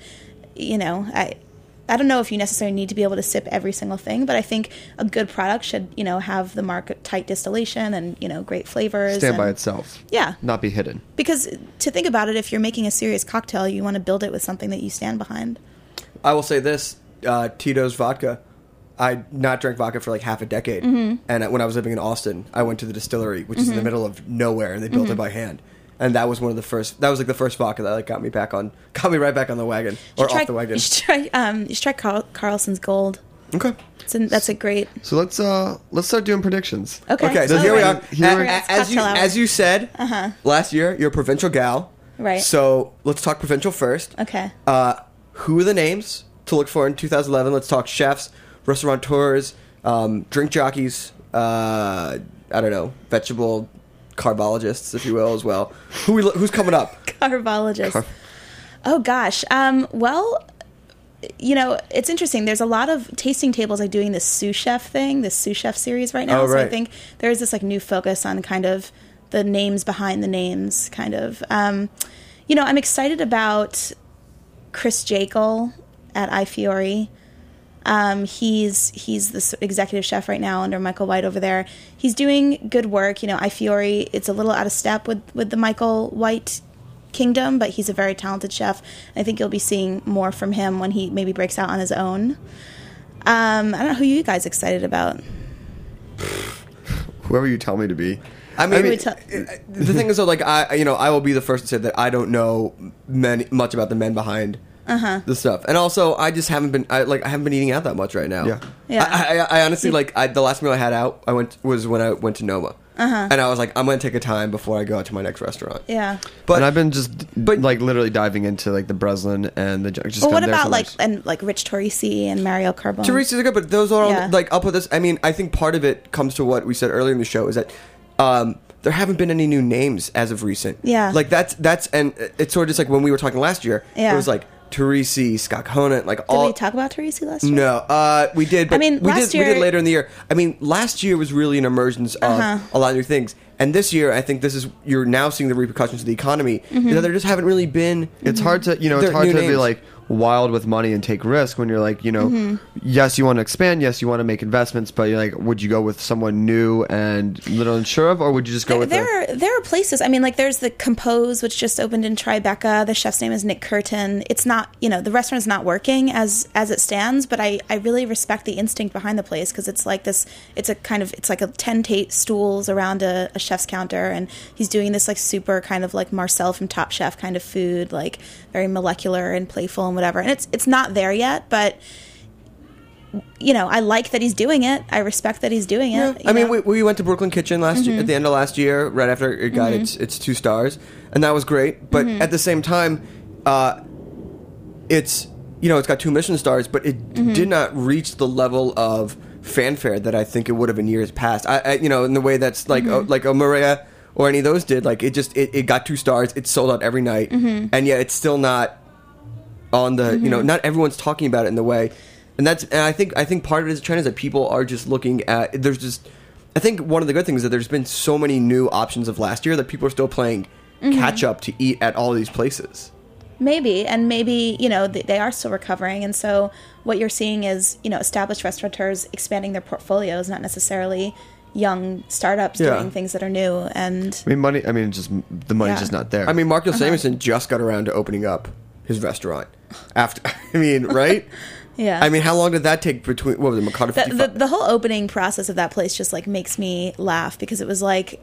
Speaker 5: I don't know if you necessarily need to be able to sip every single thing, but I think a good product should have the market tight distillation and great flavors.
Speaker 4: Stand by
Speaker 5: and-
Speaker 4: itself.
Speaker 5: Yeah,
Speaker 4: Not be hidden.
Speaker 5: because to think about it, if you're making a serious cocktail, you want to build it with something that you stand behind.
Speaker 3: I will say this: Tito's vodka. I not drank vodka for like half a decade, and when I was living in Austin, I went to the distillery, which is in the middle of nowhere, and they built it by hand. And that was one of the first. That was like the first vodka that like got me right back on the wagon or off the wagon.
Speaker 5: You should try Carlson's Gold.
Speaker 3: Okay.
Speaker 5: That's a great.
Speaker 4: So let's start doing predictions.
Speaker 5: Okay.
Speaker 3: So here we are.
Speaker 5: It's cocktail hour.
Speaker 3: As you said last year, you're a provincial gal.
Speaker 5: Right.
Speaker 3: So let's talk provincial first.
Speaker 5: Okay.
Speaker 3: Who are the names to look for in 2011? Let's talk chefs, restaurateurs, drink jockeys. I don't know, vegetable carbologists, if you will, as well. Who's coming up?
Speaker 5: Carbologist. Oh gosh. Well, it's interesting. There's a lot of tasting tables like doing this sous chef thing, this sous chef series right now.
Speaker 3: Oh,
Speaker 5: So
Speaker 3: right.
Speaker 5: I think there's this like new focus on kind of the names behind the names, kind of. I'm excited about Chris Jekyll at iFiore. He's the executive chef right now under Michael White over there. He's doing good work. iFiore, it's a little out of step with the Michael White kingdom, but he's a very talented chef. I think you'll be seeing more from him when he maybe breaks out on his own. I don't know, who are you guys excited about?
Speaker 4: Whoever you tell me to be.
Speaker 3: I mean,
Speaker 5: we tell-
Speaker 3: the thing is, though, like I will be the first to say that I don't know much about the men behind the stuff, and also I just haven't been. I haven't been eating out that much right now.
Speaker 5: Yeah.
Speaker 3: I honestly the last meal I had out was when I went to Noma, and I was like, I'm going to take a time before I go out to my next restaurant.
Speaker 5: Yeah.
Speaker 3: But
Speaker 4: And I've been like literally diving into like the Breslin and the just.
Speaker 5: Well, what
Speaker 4: been there
Speaker 5: about
Speaker 4: for,
Speaker 5: like Rich Torrisi and Mario Carbone?
Speaker 3: Teresi's are good, but those are all
Speaker 5: Yeah.
Speaker 3: like I'll put this. I mean, I think part of it comes to what we said earlier in the show is that there haven't been any new names as of recent.
Speaker 5: Yeah.
Speaker 3: like that's and it's sort of just like when we were talking last year.
Speaker 5: Yeah.
Speaker 3: It was like Teresi, Scott Conant, like
Speaker 5: Did
Speaker 3: all.
Speaker 5: we talk about Torrisi last year?
Speaker 3: No, we did. But
Speaker 5: I mean,
Speaker 3: we
Speaker 5: last
Speaker 3: did
Speaker 5: year-
Speaker 3: later in the year. I mean, last year was really an emergence of a lot of new things. And this year, I think you're now seeing the repercussions of the economy.
Speaker 5: Mm-hmm.
Speaker 3: There just haven't really been.
Speaker 4: It's hard to,
Speaker 3: They're
Speaker 4: it's hard
Speaker 3: new
Speaker 4: to be
Speaker 3: names.
Speaker 4: like wild with money and take risk when you're like, yes, you want to expand, yes, you want to make investments, but you're like, would you go with someone new and little unsure of, or would you just go with
Speaker 5: there are places. I mean, like there's the Compose, which just opened in Tribeca. The chef's name is Nick Curtin. It's not, the restaurant is not working as it stands, but I really respect the instinct behind the place, because it's like this. It's like a 10 stools around a chef's counter, and he's doing this like super kind of like Marcel from Top Chef kind of food, like very molecular and playful and whatever. And it's not there yet, but I like that he's doing it. I respect that he's doing it.
Speaker 3: I mean, we went to Brooklyn Kitchen last year, at the end of last year, right after it got its 2 stars, and that was great. But at the same time, it's it's got 2 Michelin stars, but it did not reach the level of fanfare that I think it would have in years past. I in the way that's like a Maria or any of those did. Like it got 2 stars. It sold out every night, and yet it's still not on the not everyone's talking about it in the way. And I think part of it is trend is that people are just looking at. I think one of the good things is that there's been so many new options of last year that people are still playing catch up to eat at all these places.
Speaker 5: Maybe they are still recovering, and so what you're seeing is established restaurateurs expanding their portfolios, not necessarily young startups doing things that are new. And
Speaker 4: the money's just not there.
Speaker 3: I mean, Mark Samuelson just got around to opening up his restaurant after. I mean, right?
Speaker 5: Yeah.
Speaker 3: I mean, how long did that take between? What was it, Mikado 55?
Speaker 5: The whole opening process of that place just like makes me laugh, because it was like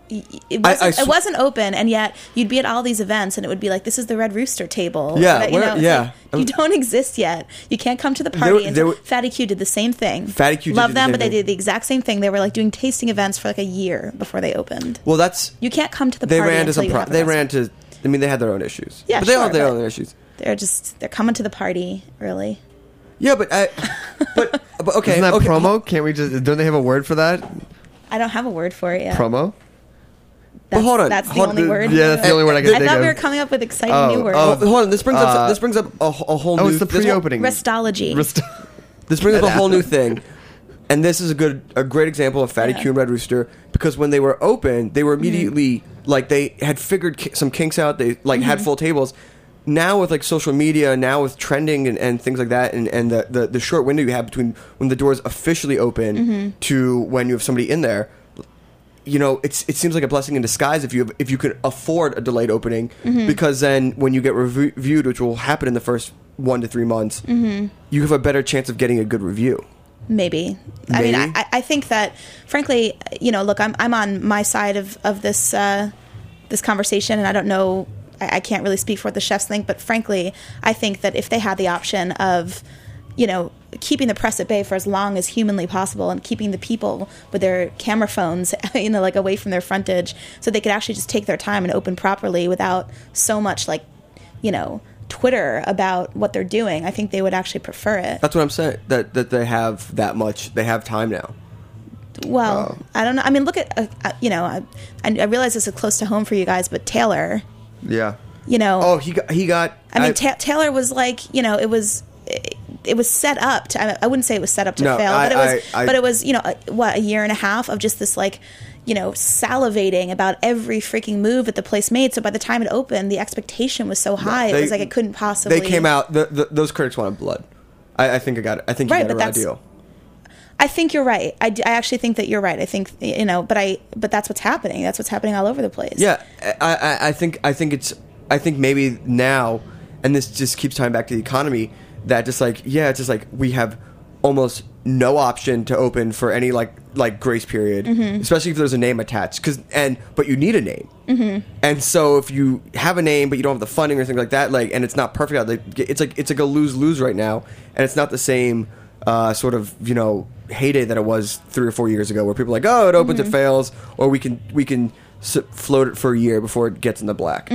Speaker 5: it wasn't open, and yet you'd be at all these events, and it would be like, this is the Red Rooster table.
Speaker 3: Yeah,
Speaker 5: like, you don't exist yet. You can't come to the party. Fatty Q did the same thing.
Speaker 3: Fatty Q
Speaker 5: love
Speaker 3: did the
Speaker 5: them,
Speaker 3: same
Speaker 5: but they
Speaker 3: thing.
Speaker 5: did the exact same thing. They were like doing tasting events for like a year before they opened.
Speaker 3: Well, that's
Speaker 5: you can't come to the
Speaker 3: they
Speaker 5: party
Speaker 3: ran to
Speaker 5: until
Speaker 3: some.
Speaker 5: you have a
Speaker 3: They
Speaker 5: restaurant.
Speaker 3: ran to. I mean, they had their own issues.
Speaker 5: Yeah,
Speaker 3: but they all
Speaker 5: sure,
Speaker 3: had their
Speaker 5: but
Speaker 3: own issues.
Speaker 5: They're coming to the party early.
Speaker 3: Yeah, but okay.
Speaker 4: Isn't that
Speaker 3: okay.
Speaker 4: promo? Can't we just? Don't they have a word for that?
Speaker 5: I don't have a word for it yet.
Speaker 4: Promo.
Speaker 5: That's,
Speaker 3: hold on.
Speaker 5: That's the
Speaker 3: Hold-
Speaker 5: only word.
Speaker 4: Yeah, that's the only word I can
Speaker 5: I
Speaker 4: think
Speaker 5: thought
Speaker 4: of.
Speaker 5: we were coming up with exciting new words.
Speaker 3: Oh, hold on. This brings up a whole new.
Speaker 4: Oh, it's the
Speaker 3: this whole-
Speaker 4: pre-opening.
Speaker 5: Restology.
Speaker 3: This brings up a whole new thing, and this is a great example of Fatty
Speaker 5: Yeah.
Speaker 3: Q and Red Rooster, because when they were open, they were immediately like they had figured some kinks out. They had full tables. Now with like social media, now with trending and things like that, and the short window you have between when the doors officially open to when you have somebody in there. It seems like a blessing in disguise if you could afford a delayed opening, because then when you get reviewed, which will happen in the first 1 to 3 months, you have a better chance of getting a good review.
Speaker 5: Maybe. I mean, I think that, frankly, look, I'm on my side of this this conversation, and I don't know, I can't really speak for what the chefs think, but frankly, I think that if they had the option of, keeping the press at bay for as long as humanly possible, and keeping the people with their camera phones, like away from their frontage, so they could actually just take their time and open properly without so much Twitter about what they're doing, I think they would actually prefer it.
Speaker 3: That's what I'm saying. That they have that much. They have time now.
Speaker 5: Well, I don't know. I mean, look at I realize this is close to home for you guys, but Taylor,
Speaker 4: Yeah.
Speaker 3: Oh, he got.
Speaker 5: I mean, Taylor was like, it was set up to. I wouldn't say it was set up to
Speaker 3: No,
Speaker 5: fail, but it was a year and a half of just this salivating about every freaking move that the place made. So by the time it opened, the expectation was so high, it was like it couldn't possibly.
Speaker 3: They came out. Those critics wanted blood. I think I got it. I think you got a raw deal.
Speaker 5: I think you're right. I actually think that you're right. I think but that's what's happening. That's what's happening all over the place.
Speaker 3: Yeah, I think maybe now, and this just keeps tying back to the economy, that it's just like we have almost no option to open for any like grace period, especially if there's a name attached. But you need a name, and so if you have a name but you don't have the funding or things like that, and it's not perfect, it's like a lose right now, and it's not the same sort of heyday that it was 3 or 4 years ago, where people are like, oh, it opens, it fails, or we can float it for a year before it gets in the black.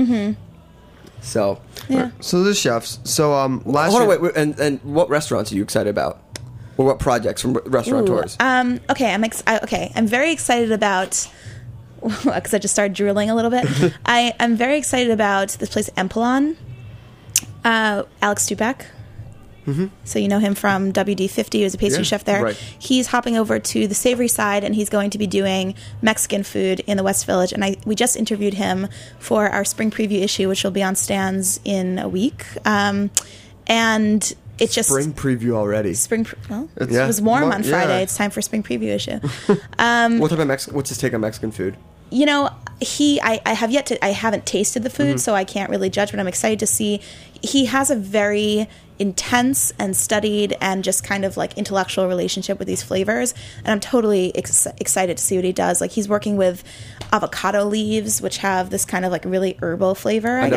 Speaker 3: So,
Speaker 5: Yeah.
Speaker 4: So the chefs. So last
Speaker 3: hold
Speaker 4: year,
Speaker 3: on, wait, and what restaurants are you excited about, or what projects from restaurateurs?
Speaker 5: Okay, I'm very excited about, because I just started drooling a little bit. I'm very excited about this place, Empalon. Alex Stupak. So you know him from WD-50. He was a pastry
Speaker 3: Yeah,
Speaker 5: chef there.
Speaker 3: right.
Speaker 5: He's hopping over to the savory side, and he's going to be doing Mexican food in the West Village. And we just interviewed him for our spring preview issue, which will be on stands in a week. And it's just
Speaker 3: Spring preview already.
Speaker 5: It
Speaker 3: Yeah.
Speaker 5: was warm on
Speaker 4: Yeah.
Speaker 5: Friday. It's time for spring preview issue.
Speaker 3: What type of Mexican? What's his take on Mexican food?
Speaker 5: You know, I haven't tasted the food, so I can't really judge, but I'm excited to see. He has a very intense and studied and just kind of like intellectual relationship with these flavors, and I'm totally excited to see what he does. Like, he's working with avocado leaves, which have this kind of like really herbal flavor.
Speaker 3: I've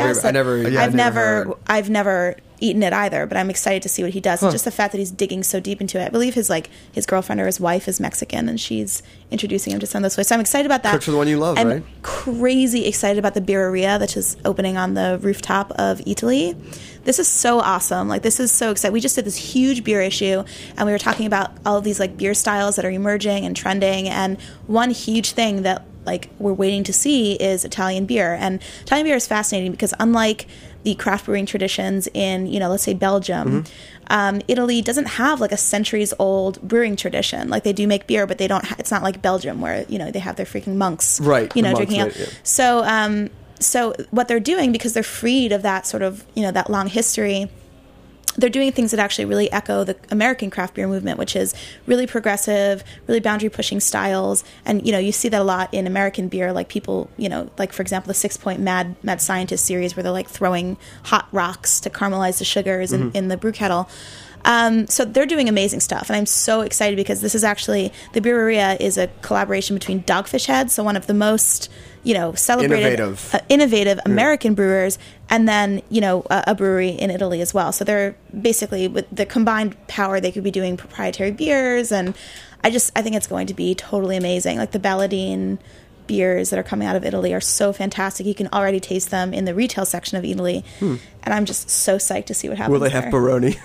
Speaker 5: never eaten it either, but I'm excited to see what he does. And just the fact that he's digging so deep into it. I believe his girlfriend or his wife is Mexican, and she's introducing him to some of those flavors. So I'm excited about that.
Speaker 3: Cooks for the one you love,
Speaker 5: I'm
Speaker 3: right?
Speaker 5: crazy excited about the Birreria, that is opening on the rooftop of Italy. This is so awesome. Like, this is so exciting. We just did this huge beer issue, and we were talking about all of these like beer styles that are emerging and trending. And one huge thing that like we're waiting to see is Italian beer. And Italian beer is fascinating because unlike the craft brewing traditions in, let's say Belgium, Italy doesn't have like a centuries old brewing tradition. Like, they do make beer, but they don't. It's not like Belgium where they have their freaking monks,
Speaker 3: Right, the monks
Speaker 5: drinking
Speaker 3: made
Speaker 5: it.
Speaker 3: it,
Speaker 5: So, so what they're doing, because they're freed of that sort of that long history, they're doing things that actually really echo the American craft beer movement, which is really progressive, really boundary pushing styles. And, you see that a lot in American beer, like people, like, for example, the 6 Point Mad Scientist series, where they're like throwing hot rocks to caramelize the sugars in the brew kettle. So they're doing amazing stuff, and I'm so excited because this is actually, the Birreria is a collaboration between Dogfish Head, so one of the most celebrated, innovative American brewers, and then a brewery in Italy as well. So they're basically, with the combined power, they could be doing proprietary beers, and I think it's going to be totally amazing. Like, the Balladine beers that are coming out of Italy are so fantastic. You can already taste them in the retail section of Italy, and I'm just so psyched to see what happens.
Speaker 3: Will they have Baroni?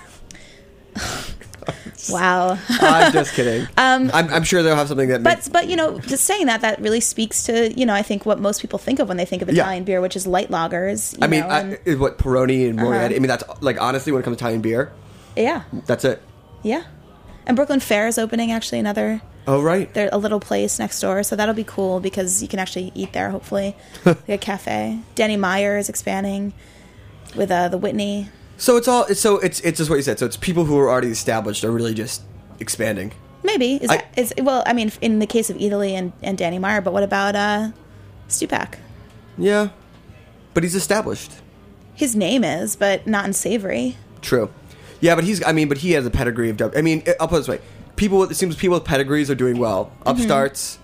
Speaker 5: Wow.
Speaker 3: I'm just kidding. I'm sure they'll have something that makes...
Speaker 5: But just saying that really speaks to, I think what most people think of when they think of Italian beer, which is light lagers.
Speaker 3: What Peroni and Moriarty, I mean, that's, like, honestly, when it comes to Italian beer,
Speaker 5: yeah.
Speaker 3: that's it.
Speaker 5: Yeah. And Brooklyn Fair is opening, actually, another...
Speaker 3: Oh, right.
Speaker 5: There's a little place next door, so that'll be cool because you can actually eat there, hopefully. Like a cafe. Danny Meyer is expanding with the Whitney...
Speaker 3: So it's just what you said. So it's people who are already established are really just expanding.
Speaker 5: Maybe. In the case of Italy and Danny Meyer, but what about Stupak?
Speaker 3: Yeah. But he's established.
Speaker 5: His name is, but not in savory.
Speaker 3: True. Yeah, but he has a pedigree of... I'll put it this way. It seems people with pedigrees are doing well. Upstarts,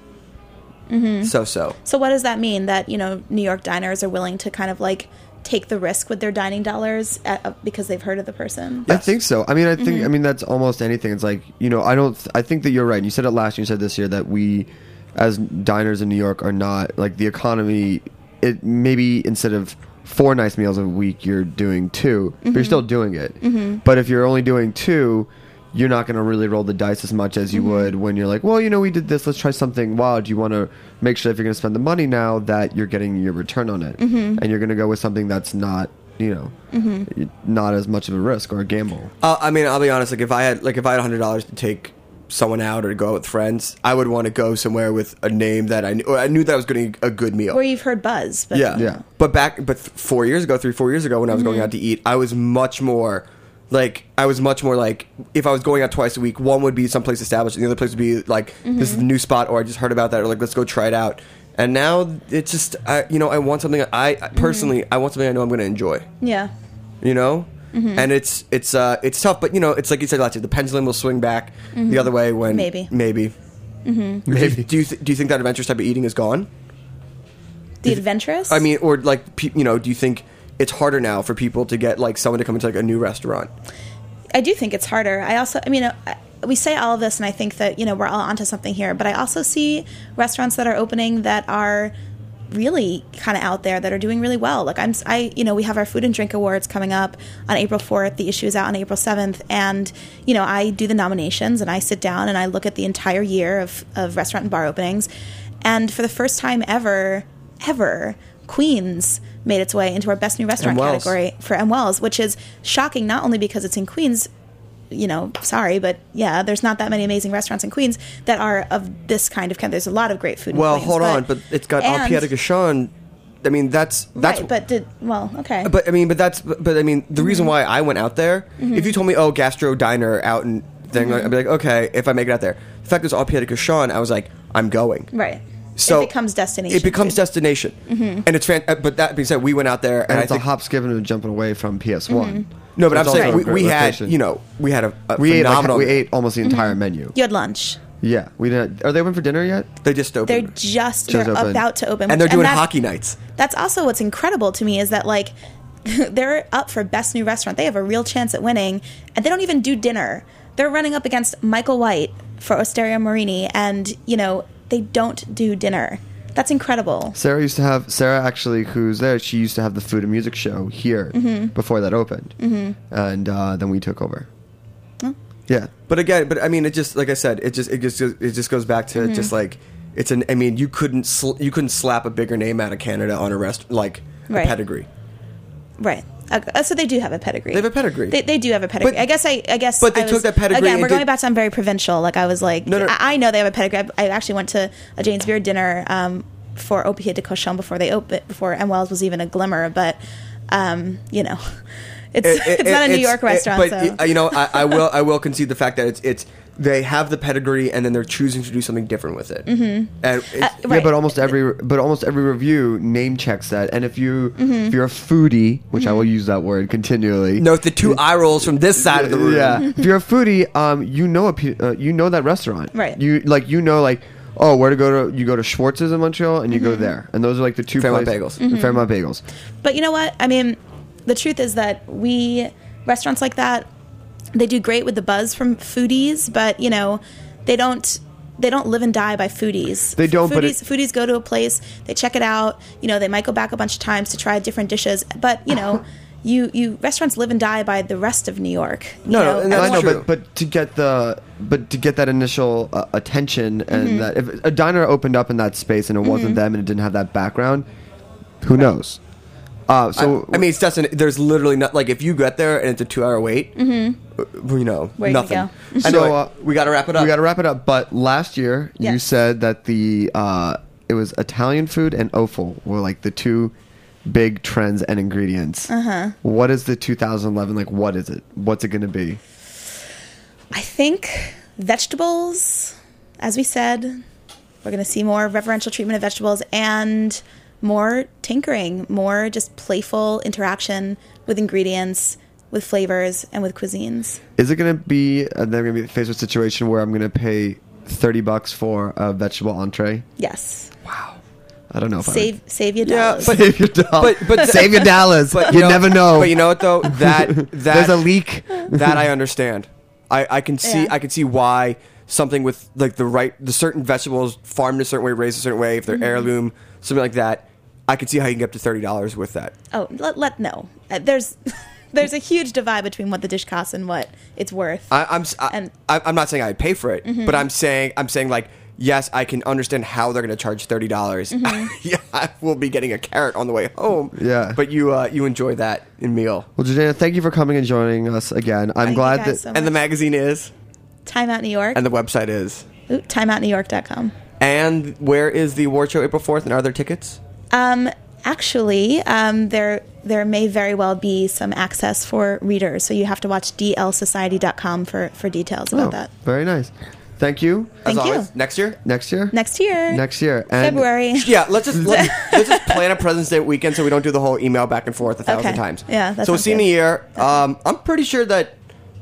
Speaker 3: so-so.
Speaker 5: So what does that mean? That, New York diners are willing to kind of like... take the risk with their dining dollars because they've heard of the person.
Speaker 4: I think so. I mean, that's almost anything. It's like, I think that you're right. And you said it last year, you said this year, that we, as diners in New York, are not, like, the economy, it maybe instead of 4 nice meals a week, you're doing 2, but you're still doing it. But if you're only doing 2, you're not going to really roll the dice as much as you would when you're like, well, we did this, let's try something wild. You want to make sure if you're going to spend the money now that you're getting your return on it. And you're going to go with something that's not, not as much of a risk or a gamble.
Speaker 3: I'll be honest, like if I had $100 to take someone out or to go out with friends, I would want to go somewhere with a name that I knew that I was getting a good meal.
Speaker 5: Where you've heard buzz. But
Speaker 3: Yeah. But 4 years ago, 3-4 years ago, when I was going out to eat, I was much more like, if I was going out twice a week, one would be someplace established, and the other place would be like, this is the new spot, or I just heard about that, or like, let's go try it out. And now it's just, I want something, personally, I want something I know I'm going to enjoy.
Speaker 5: Yeah.
Speaker 3: And it's tough, but it's like you said last year, the pendulum will swing back the other way when maybe. Maybe. Do you think that adventurous type of eating is gone?
Speaker 5: The adventurous?
Speaker 3: I mean, or like, do you think it's harder now for people to get like someone to come into like a new restaurant?
Speaker 5: I do think it's harder. We say all of this, and I think that we're all onto something here. But I also see restaurants that are opening that are really kind of out there, that are doing really well. Like we have our Food and Drink Awards coming up on April 4th. The issue is out on April 7th, and I do the nominations, and I sit down and I look at the entire year of restaurant and bar openings, and for the first time ever, Queens made its way into our Best New Restaurant category for M. Wells, which is shocking, not only because it's in Queens, sorry, but yeah, there's not that many amazing restaurants in Queens that are of this kind of there's a lot of great food in
Speaker 3: Well,
Speaker 5: Queens.
Speaker 3: hold on, but it's got Au Pied de Cochon. I mean, that's
Speaker 5: right, but okay.
Speaker 3: But I mean, the reason why I went out there, if you told me, gastro diner out and thing, I'd be like, okay, if I make it out there. The fact is, Au Pied de Cochon, I was like, I'm going.
Speaker 5: Right.
Speaker 3: So
Speaker 5: it becomes destination.
Speaker 3: It becomes
Speaker 5: food.
Speaker 3: destination, and it's but that being said, we went out there, and
Speaker 4: And
Speaker 3: I
Speaker 4: it's a
Speaker 3: think
Speaker 4: hop, skipping, and jumping away from PS1.
Speaker 3: no, but I'm
Speaker 4: It's
Speaker 3: saying
Speaker 4: also a
Speaker 3: we
Speaker 4: great
Speaker 3: had
Speaker 4: location.
Speaker 3: we had a
Speaker 4: We
Speaker 3: phenomenal.
Speaker 4: ate almost the entire menu.
Speaker 5: You had lunch.
Speaker 4: Yeah, we didn't. Are they open for dinner yet?
Speaker 3: They just
Speaker 5: They're
Speaker 3: opened,
Speaker 5: they're
Speaker 4: opened.
Speaker 5: about to open,
Speaker 3: and they're doing
Speaker 5: that's-
Speaker 3: hockey nights.
Speaker 5: That's also what's incredible to me is that like they're up for best new restaurant. They have a real chance at winning, and they don't even do dinner. They're running up against Michael White for Osteria Morini, and they don't do dinner. That's incredible.
Speaker 4: Sarah actually, who's there, she used to have the food and music show here before that opened, and then we took over. Yeah,
Speaker 3: But again, I mean, it just like I said, it just goes back to just like it's an. I mean, you couldn't slap a bigger name out of Canada on a
Speaker 5: Right.
Speaker 3: a pedigree.
Speaker 5: Right. So they do have a pedigree.
Speaker 3: They have a pedigree.
Speaker 5: They do have a pedigree.
Speaker 3: But-
Speaker 5: I guess.
Speaker 3: but they
Speaker 5: I
Speaker 3: took
Speaker 5: was-
Speaker 3: that pedigree
Speaker 5: again.
Speaker 3: and
Speaker 5: We're going
Speaker 3: did-
Speaker 5: back to I'm very provincial. Like I was like,
Speaker 3: No.
Speaker 5: I know they have a pedigree. I actually went to a Jane's Beard dinner for Au Pied de Cochon before they opened, before M. Wells was even a glimmer. But it's not a New York restaurant.
Speaker 3: But
Speaker 5: so.
Speaker 3: I will concede the fact that it's they have the pedigree and then they're choosing to do something different with it. And it's,
Speaker 4: yeah,
Speaker 5: Right.
Speaker 4: but almost every review name checks that. And if you're a foodie, which I will use that word continually.
Speaker 3: note the two eye rolls from this side of the room.
Speaker 4: Yeah, if you're a foodie, you know that restaurant,
Speaker 5: Right.
Speaker 4: Where to go to? You go to Schwartz's in Montreal, and you go there, and those are like the two
Speaker 3: Fairmont
Speaker 4: places.
Speaker 3: Bagels.
Speaker 4: Fairmont Bagels.
Speaker 5: But you know what? I mean, the truth is that restaurants like that, they do great with the buzz from foodies, but they don't live and die by foodies.
Speaker 4: They don't, but
Speaker 5: Foodies go to a place, they check it out. They might go back a bunch of times to try different dishes, but you restaurants live and die by the rest of New York.
Speaker 3: No, and that's
Speaker 4: I know,
Speaker 3: true.
Speaker 4: but to get that initial attention, and that if a diner opened up in that space and it wasn't them and it didn't have that background, who knows?
Speaker 3: I mean, it's just there's literally not like if you get there and it's a 2-hour wait,
Speaker 5: Where you
Speaker 3: nothing.
Speaker 5: go.
Speaker 3: Anyway, we got to wrap it up.
Speaker 4: We got to wrap it up. But last year, you
Speaker 5: Yes.
Speaker 4: said that it was Italian food and offal were like the two big trends and ingredients. What is the 2011 like? What is it? What's it going to be?
Speaker 5: I think vegetables, as we said, we're going to see more reverential treatment of vegetables and more tinkering, more just playful interaction with ingredients, with flavors, and with cuisines.
Speaker 4: Is it going to be? They're going to be faced with a situation where I'm going to pay $30 for a vegetable entree.
Speaker 5: Yes.
Speaker 4: I don't know if
Speaker 5: Save your
Speaker 3: Yeah,
Speaker 5: dollars.
Speaker 3: but-
Speaker 4: Save your dollars.
Speaker 3: but-
Speaker 4: Save your dollars.
Speaker 3: But
Speaker 4: You never know.
Speaker 3: But you know what though? That
Speaker 4: There's a leak.
Speaker 3: that I understand. I can see
Speaker 5: Yeah.
Speaker 3: I can see why something with like the certain vegetables farmed a certain way, raised a certain way, if they're heirloom, something like that. I can see how you can get up to $30 with that.
Speaker 5: Oh, no. There's a huge divide between what the dish costs and what it's worth.
Speaker 3: I'm not saying I'd pay for it, but I'm saying like yes, I can understand how they're going to charge $30. Yeah, I will be getting a carrot on the way home.
Speaker 4: Yeah.
Speaker 3: but you enjoy that in meal.
Speaker 4: Well, Jordana, thank you for coming and joining us again. I'm
Speaker 5: Thank you
Speaker 4: glad
Speaker 5: guys
Speaker 4: that
Speaker 5: so
Speaker 3: And the
Speaker 5: much.
Speaker 3: magazine is,
Speaker 5: Time Out New York.
Speaker 3: and the website is,
Speaker 5: timeoutnewyork.com.
Speaker 3: and where is the award show April 4th? And are there tickets?
Speaker 5: Actually, there may very well be some access for readers, so you have to watch dlsociety.com for details about that.
Speaker 4: Very nice. Thank you.
Speaker 5: Thank
Speaker 3: As
Speaker 5: you.
Speaker 3: always, next year.
Speaker 4: Next year.
Speaker 5: Next year.
Speaker 4: Next year. And
Speaker 5: February.
Speaker 3: Yeah, let's just plan a President's Day weekend so we don't do the whole email back and forth 1,000
Speaker 5: Okay.
Speaker 3: times.
Speaker 5: Yeah, that
Speaker 3: so we'll
Speaker 5: sounds
Speaker 3: see you in a
Speaker 5: good.
Speaker 3: year. I'm pretty sure that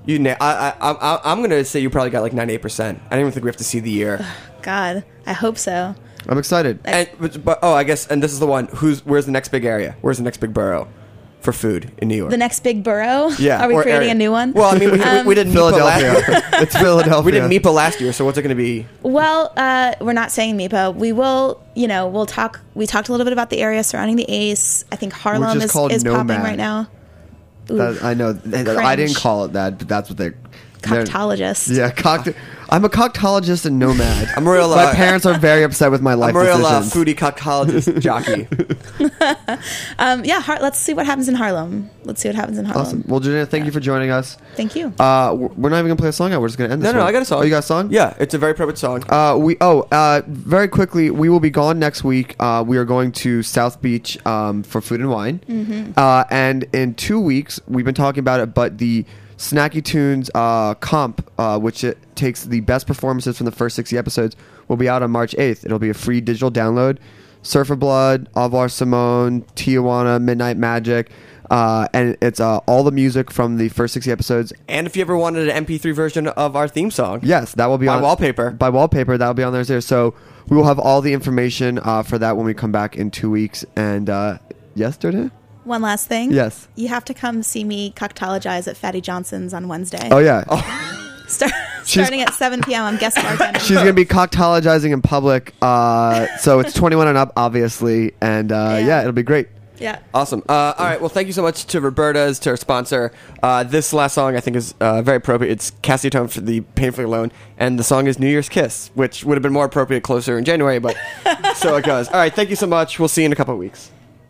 Speaker 3: I'm gonna say you probably got like 98%. I don't even think we have to see the year.
Speaker 5: God, I hope so.
Speaker 4: I'm excited.
Speaker 3: But I guess, and this is the one. Where's the next big area? Where's the next big borough for food in New York?
Speaker 5: The next big borough?
Speaker 3: Yeah.
Speaker 5: Are we
Speaker 3: or
Speaker 5: creating
Speaker 3: area.
Speaker 5: a new one?
Speaker 3: Well, I mean, we did MIPA last year.
Speaker 4: Philadelphia. It's Philadelphia.
Speaker 3: We did MIPA last year, so what's it going to be?
Speaker 5: Well, we're not saying MIPA. We will, we'll talk. We talked a little bit about the area surrounding the ACE. I think Harlem
Speaker 4: Which is called
Speaker 5: is popping
Speaker 4: Nomad.
Speaker 5: right now.
Speaker 4: I know. I didn't call it that, but that's what they're.
Speaker 5: Coctologist.
Speaker 4: Yeah, I'm a coctologist and nomad.
Speaker 3: I'm a real,
Speaker 4: My parents are very upset with my life
Speaker 3: I'm a real
Speaker 4: decisions.
Speaker 3: foodie coctologist jockey.
Speaker 5: Let's see what happens in Harlem.
Speaker 4: Awesome. Well, Jordana, thank you for joining us.
Speaker 5: Thank you.
Speaker 4: We're not even gonna play a song out. We're just gonna end this.
Speaker 3: No,
Speaker 4: one.
Speaker 3: I got a song.
Speaker 4: Oh, you got a song?
Speaker 3: Yeah, it's a very appropriate song.
Speaker 4: Very quickly, we will be gone next week. We are going to South Beach for Food and Wine. And in 2 weeks, we've been talking about it, but the Snacky Tunes comp, which it takes the best performances from the first 60 episodes, will be out on March 8th. It'll be a free digital download. Surfer Blood, Alvar Simone, Tijuana, Midnight Magic, and it's all the music from the first 60 episodes.
Speaker 3: And if you ever wanted an MP3 version of our theme song,
Speaker 4: Yes, that will be
Speaker 3: by
Speaker 4: on
Speaker 3: Wallpaper.
Speaker 4: By Wallpaper, that will be on there. So we will have all the information for that when we come back in 2 weeks. And yesterday?
Speaker 5: One last thing.
Speaker 4: Yes.
Speaker 5: You have to come see me cocktailologize at Fatty Johnson's on Wednesday.
Speaker 4: Oh, yeah.
Speaker 5: Starting at 7 p.m. I'm guest bartending.
Speaker 4: She's going to be cocktailologizing in public. So it's 21 and up, obviously. And it'll be great.
Speaker 5: Yeah.
Speaker 3: Awesome. All right. Well, thank you so much to Roberta's, to our sponsor. This last song I think is very appropriate. It's Cassie Tone for the Painfully Alone, and the song is New Year's Kiss, which would have been more appropriate closer in January, but so it goes. All right. Thank you so much. We'll see you in a couple of weeks.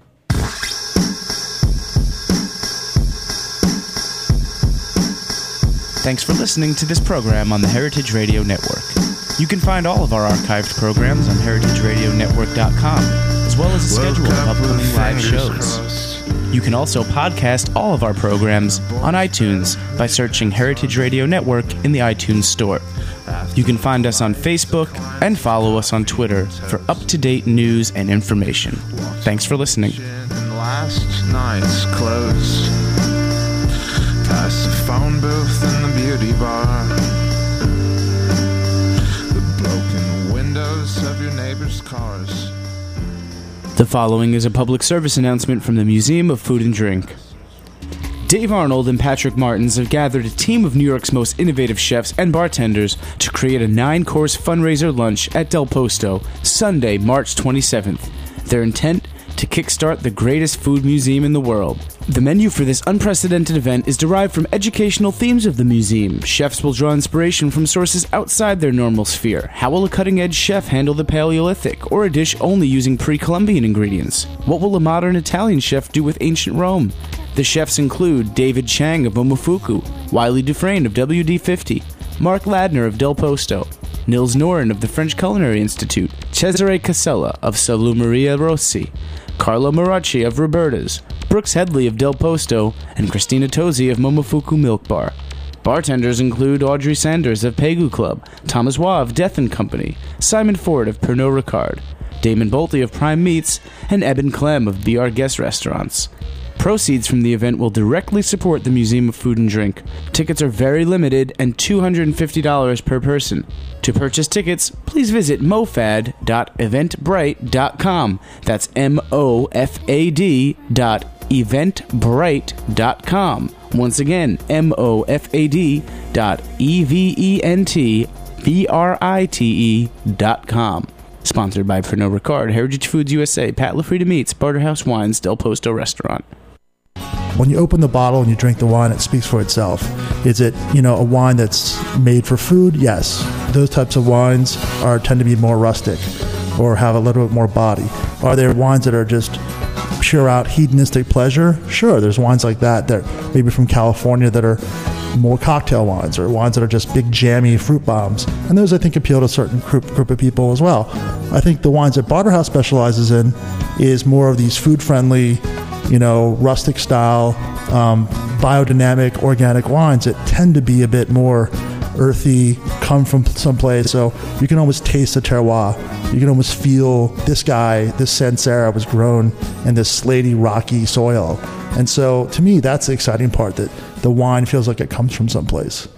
Speaker 7: Thanks for listening to this program on the Heritage Radio Network. You can find all of our archived programs on heritageradionetwork.com, as well as a schedule of upcoming live shows. You can also podcast all of our programs on iTunes by searching Heritage Radio Network in the iTunes Store. You can find us on Facebook and follow us on Twitter for up-to-date news and information. Thanks for listening.
Speaker 8: And last night's clothes, past the phone booth and the beauty bar, the broken windows of your neighbor's cars.
Speaker 7: The following is a public service announcement from the Museum of Food and Drink. Dave Arnold and Patrick Martins have gathered a team of New York's most innovative chefs and bartenders to create a 9-course fundraiser lunch at Del Posto, Sunday, March 27th. Their intent? To kickstart the greatest food museum in the world. The menu for this unprecedented event is derived from educational themes of the museum. Chefs will draw inspiration from sources outside their normal sphere. How will a cutting-edge chef handle the Paleolithic, or a dish only using pre-Columbian ingredients? What will a modern Italian chef do with ancient Rome? The chefs include David Chang of Momofuku, Wiley Dufresne of WD-50, Mark Ladner of Del Posto, Nils Noren of the French Culinary Institute, Cesare Casella of Salumeria Rossi, Carlo Maracci of Roberta's, Brooks Headley of Del Posto, and Christina Tosi of Momofuku Milk Bar. Bartenders include Audrey Sanders of Pegu Club, Thomas Waugh of Death & Company, Simon Ford of Pernod Ricard, Damon Bolte of Prime Meats, and Eben Clem of Be Our Guest Restaurants. Proceeds from the event will directly support the Museum of Food and Drink. Tickets are very limited and $250 per person. To purchase tickets, please visit mofad.eventbrite.com. That's mofad.eventbrite.com. Once again, mofad.eventbrite.com. Sponsored by Pernod Ricard, Heritage Foods USA, Pat LaFrida Meats, Barterhouse Wines, Del Posto Restaurant.
Speaker 9: When you open the bottle and you drink the wine, it speaks for itself. Is it, a wine that's made for food? Yes. Those types of wines tend to be more rustic or have a little bit more body. Are there wines that are just pure out hedonistic pleasure? Sure, there's wines like that maybe from California that are more cocktail wines, or wines that are just big jammy fruit bombs. And those, I think, appeal to a certain group of people as well. I think the wines that Barterhouse specializes in is more of these food-friendly, rustic style, biodynamic, organic wines that tend to be a bit more earthy, come from someplace. So you can almost taste the terroir. You can almost feel this Sancerre was grown in this slaty, rocky soil. And so to me, that's the exciting part, that the wine feels like it comes from someplace.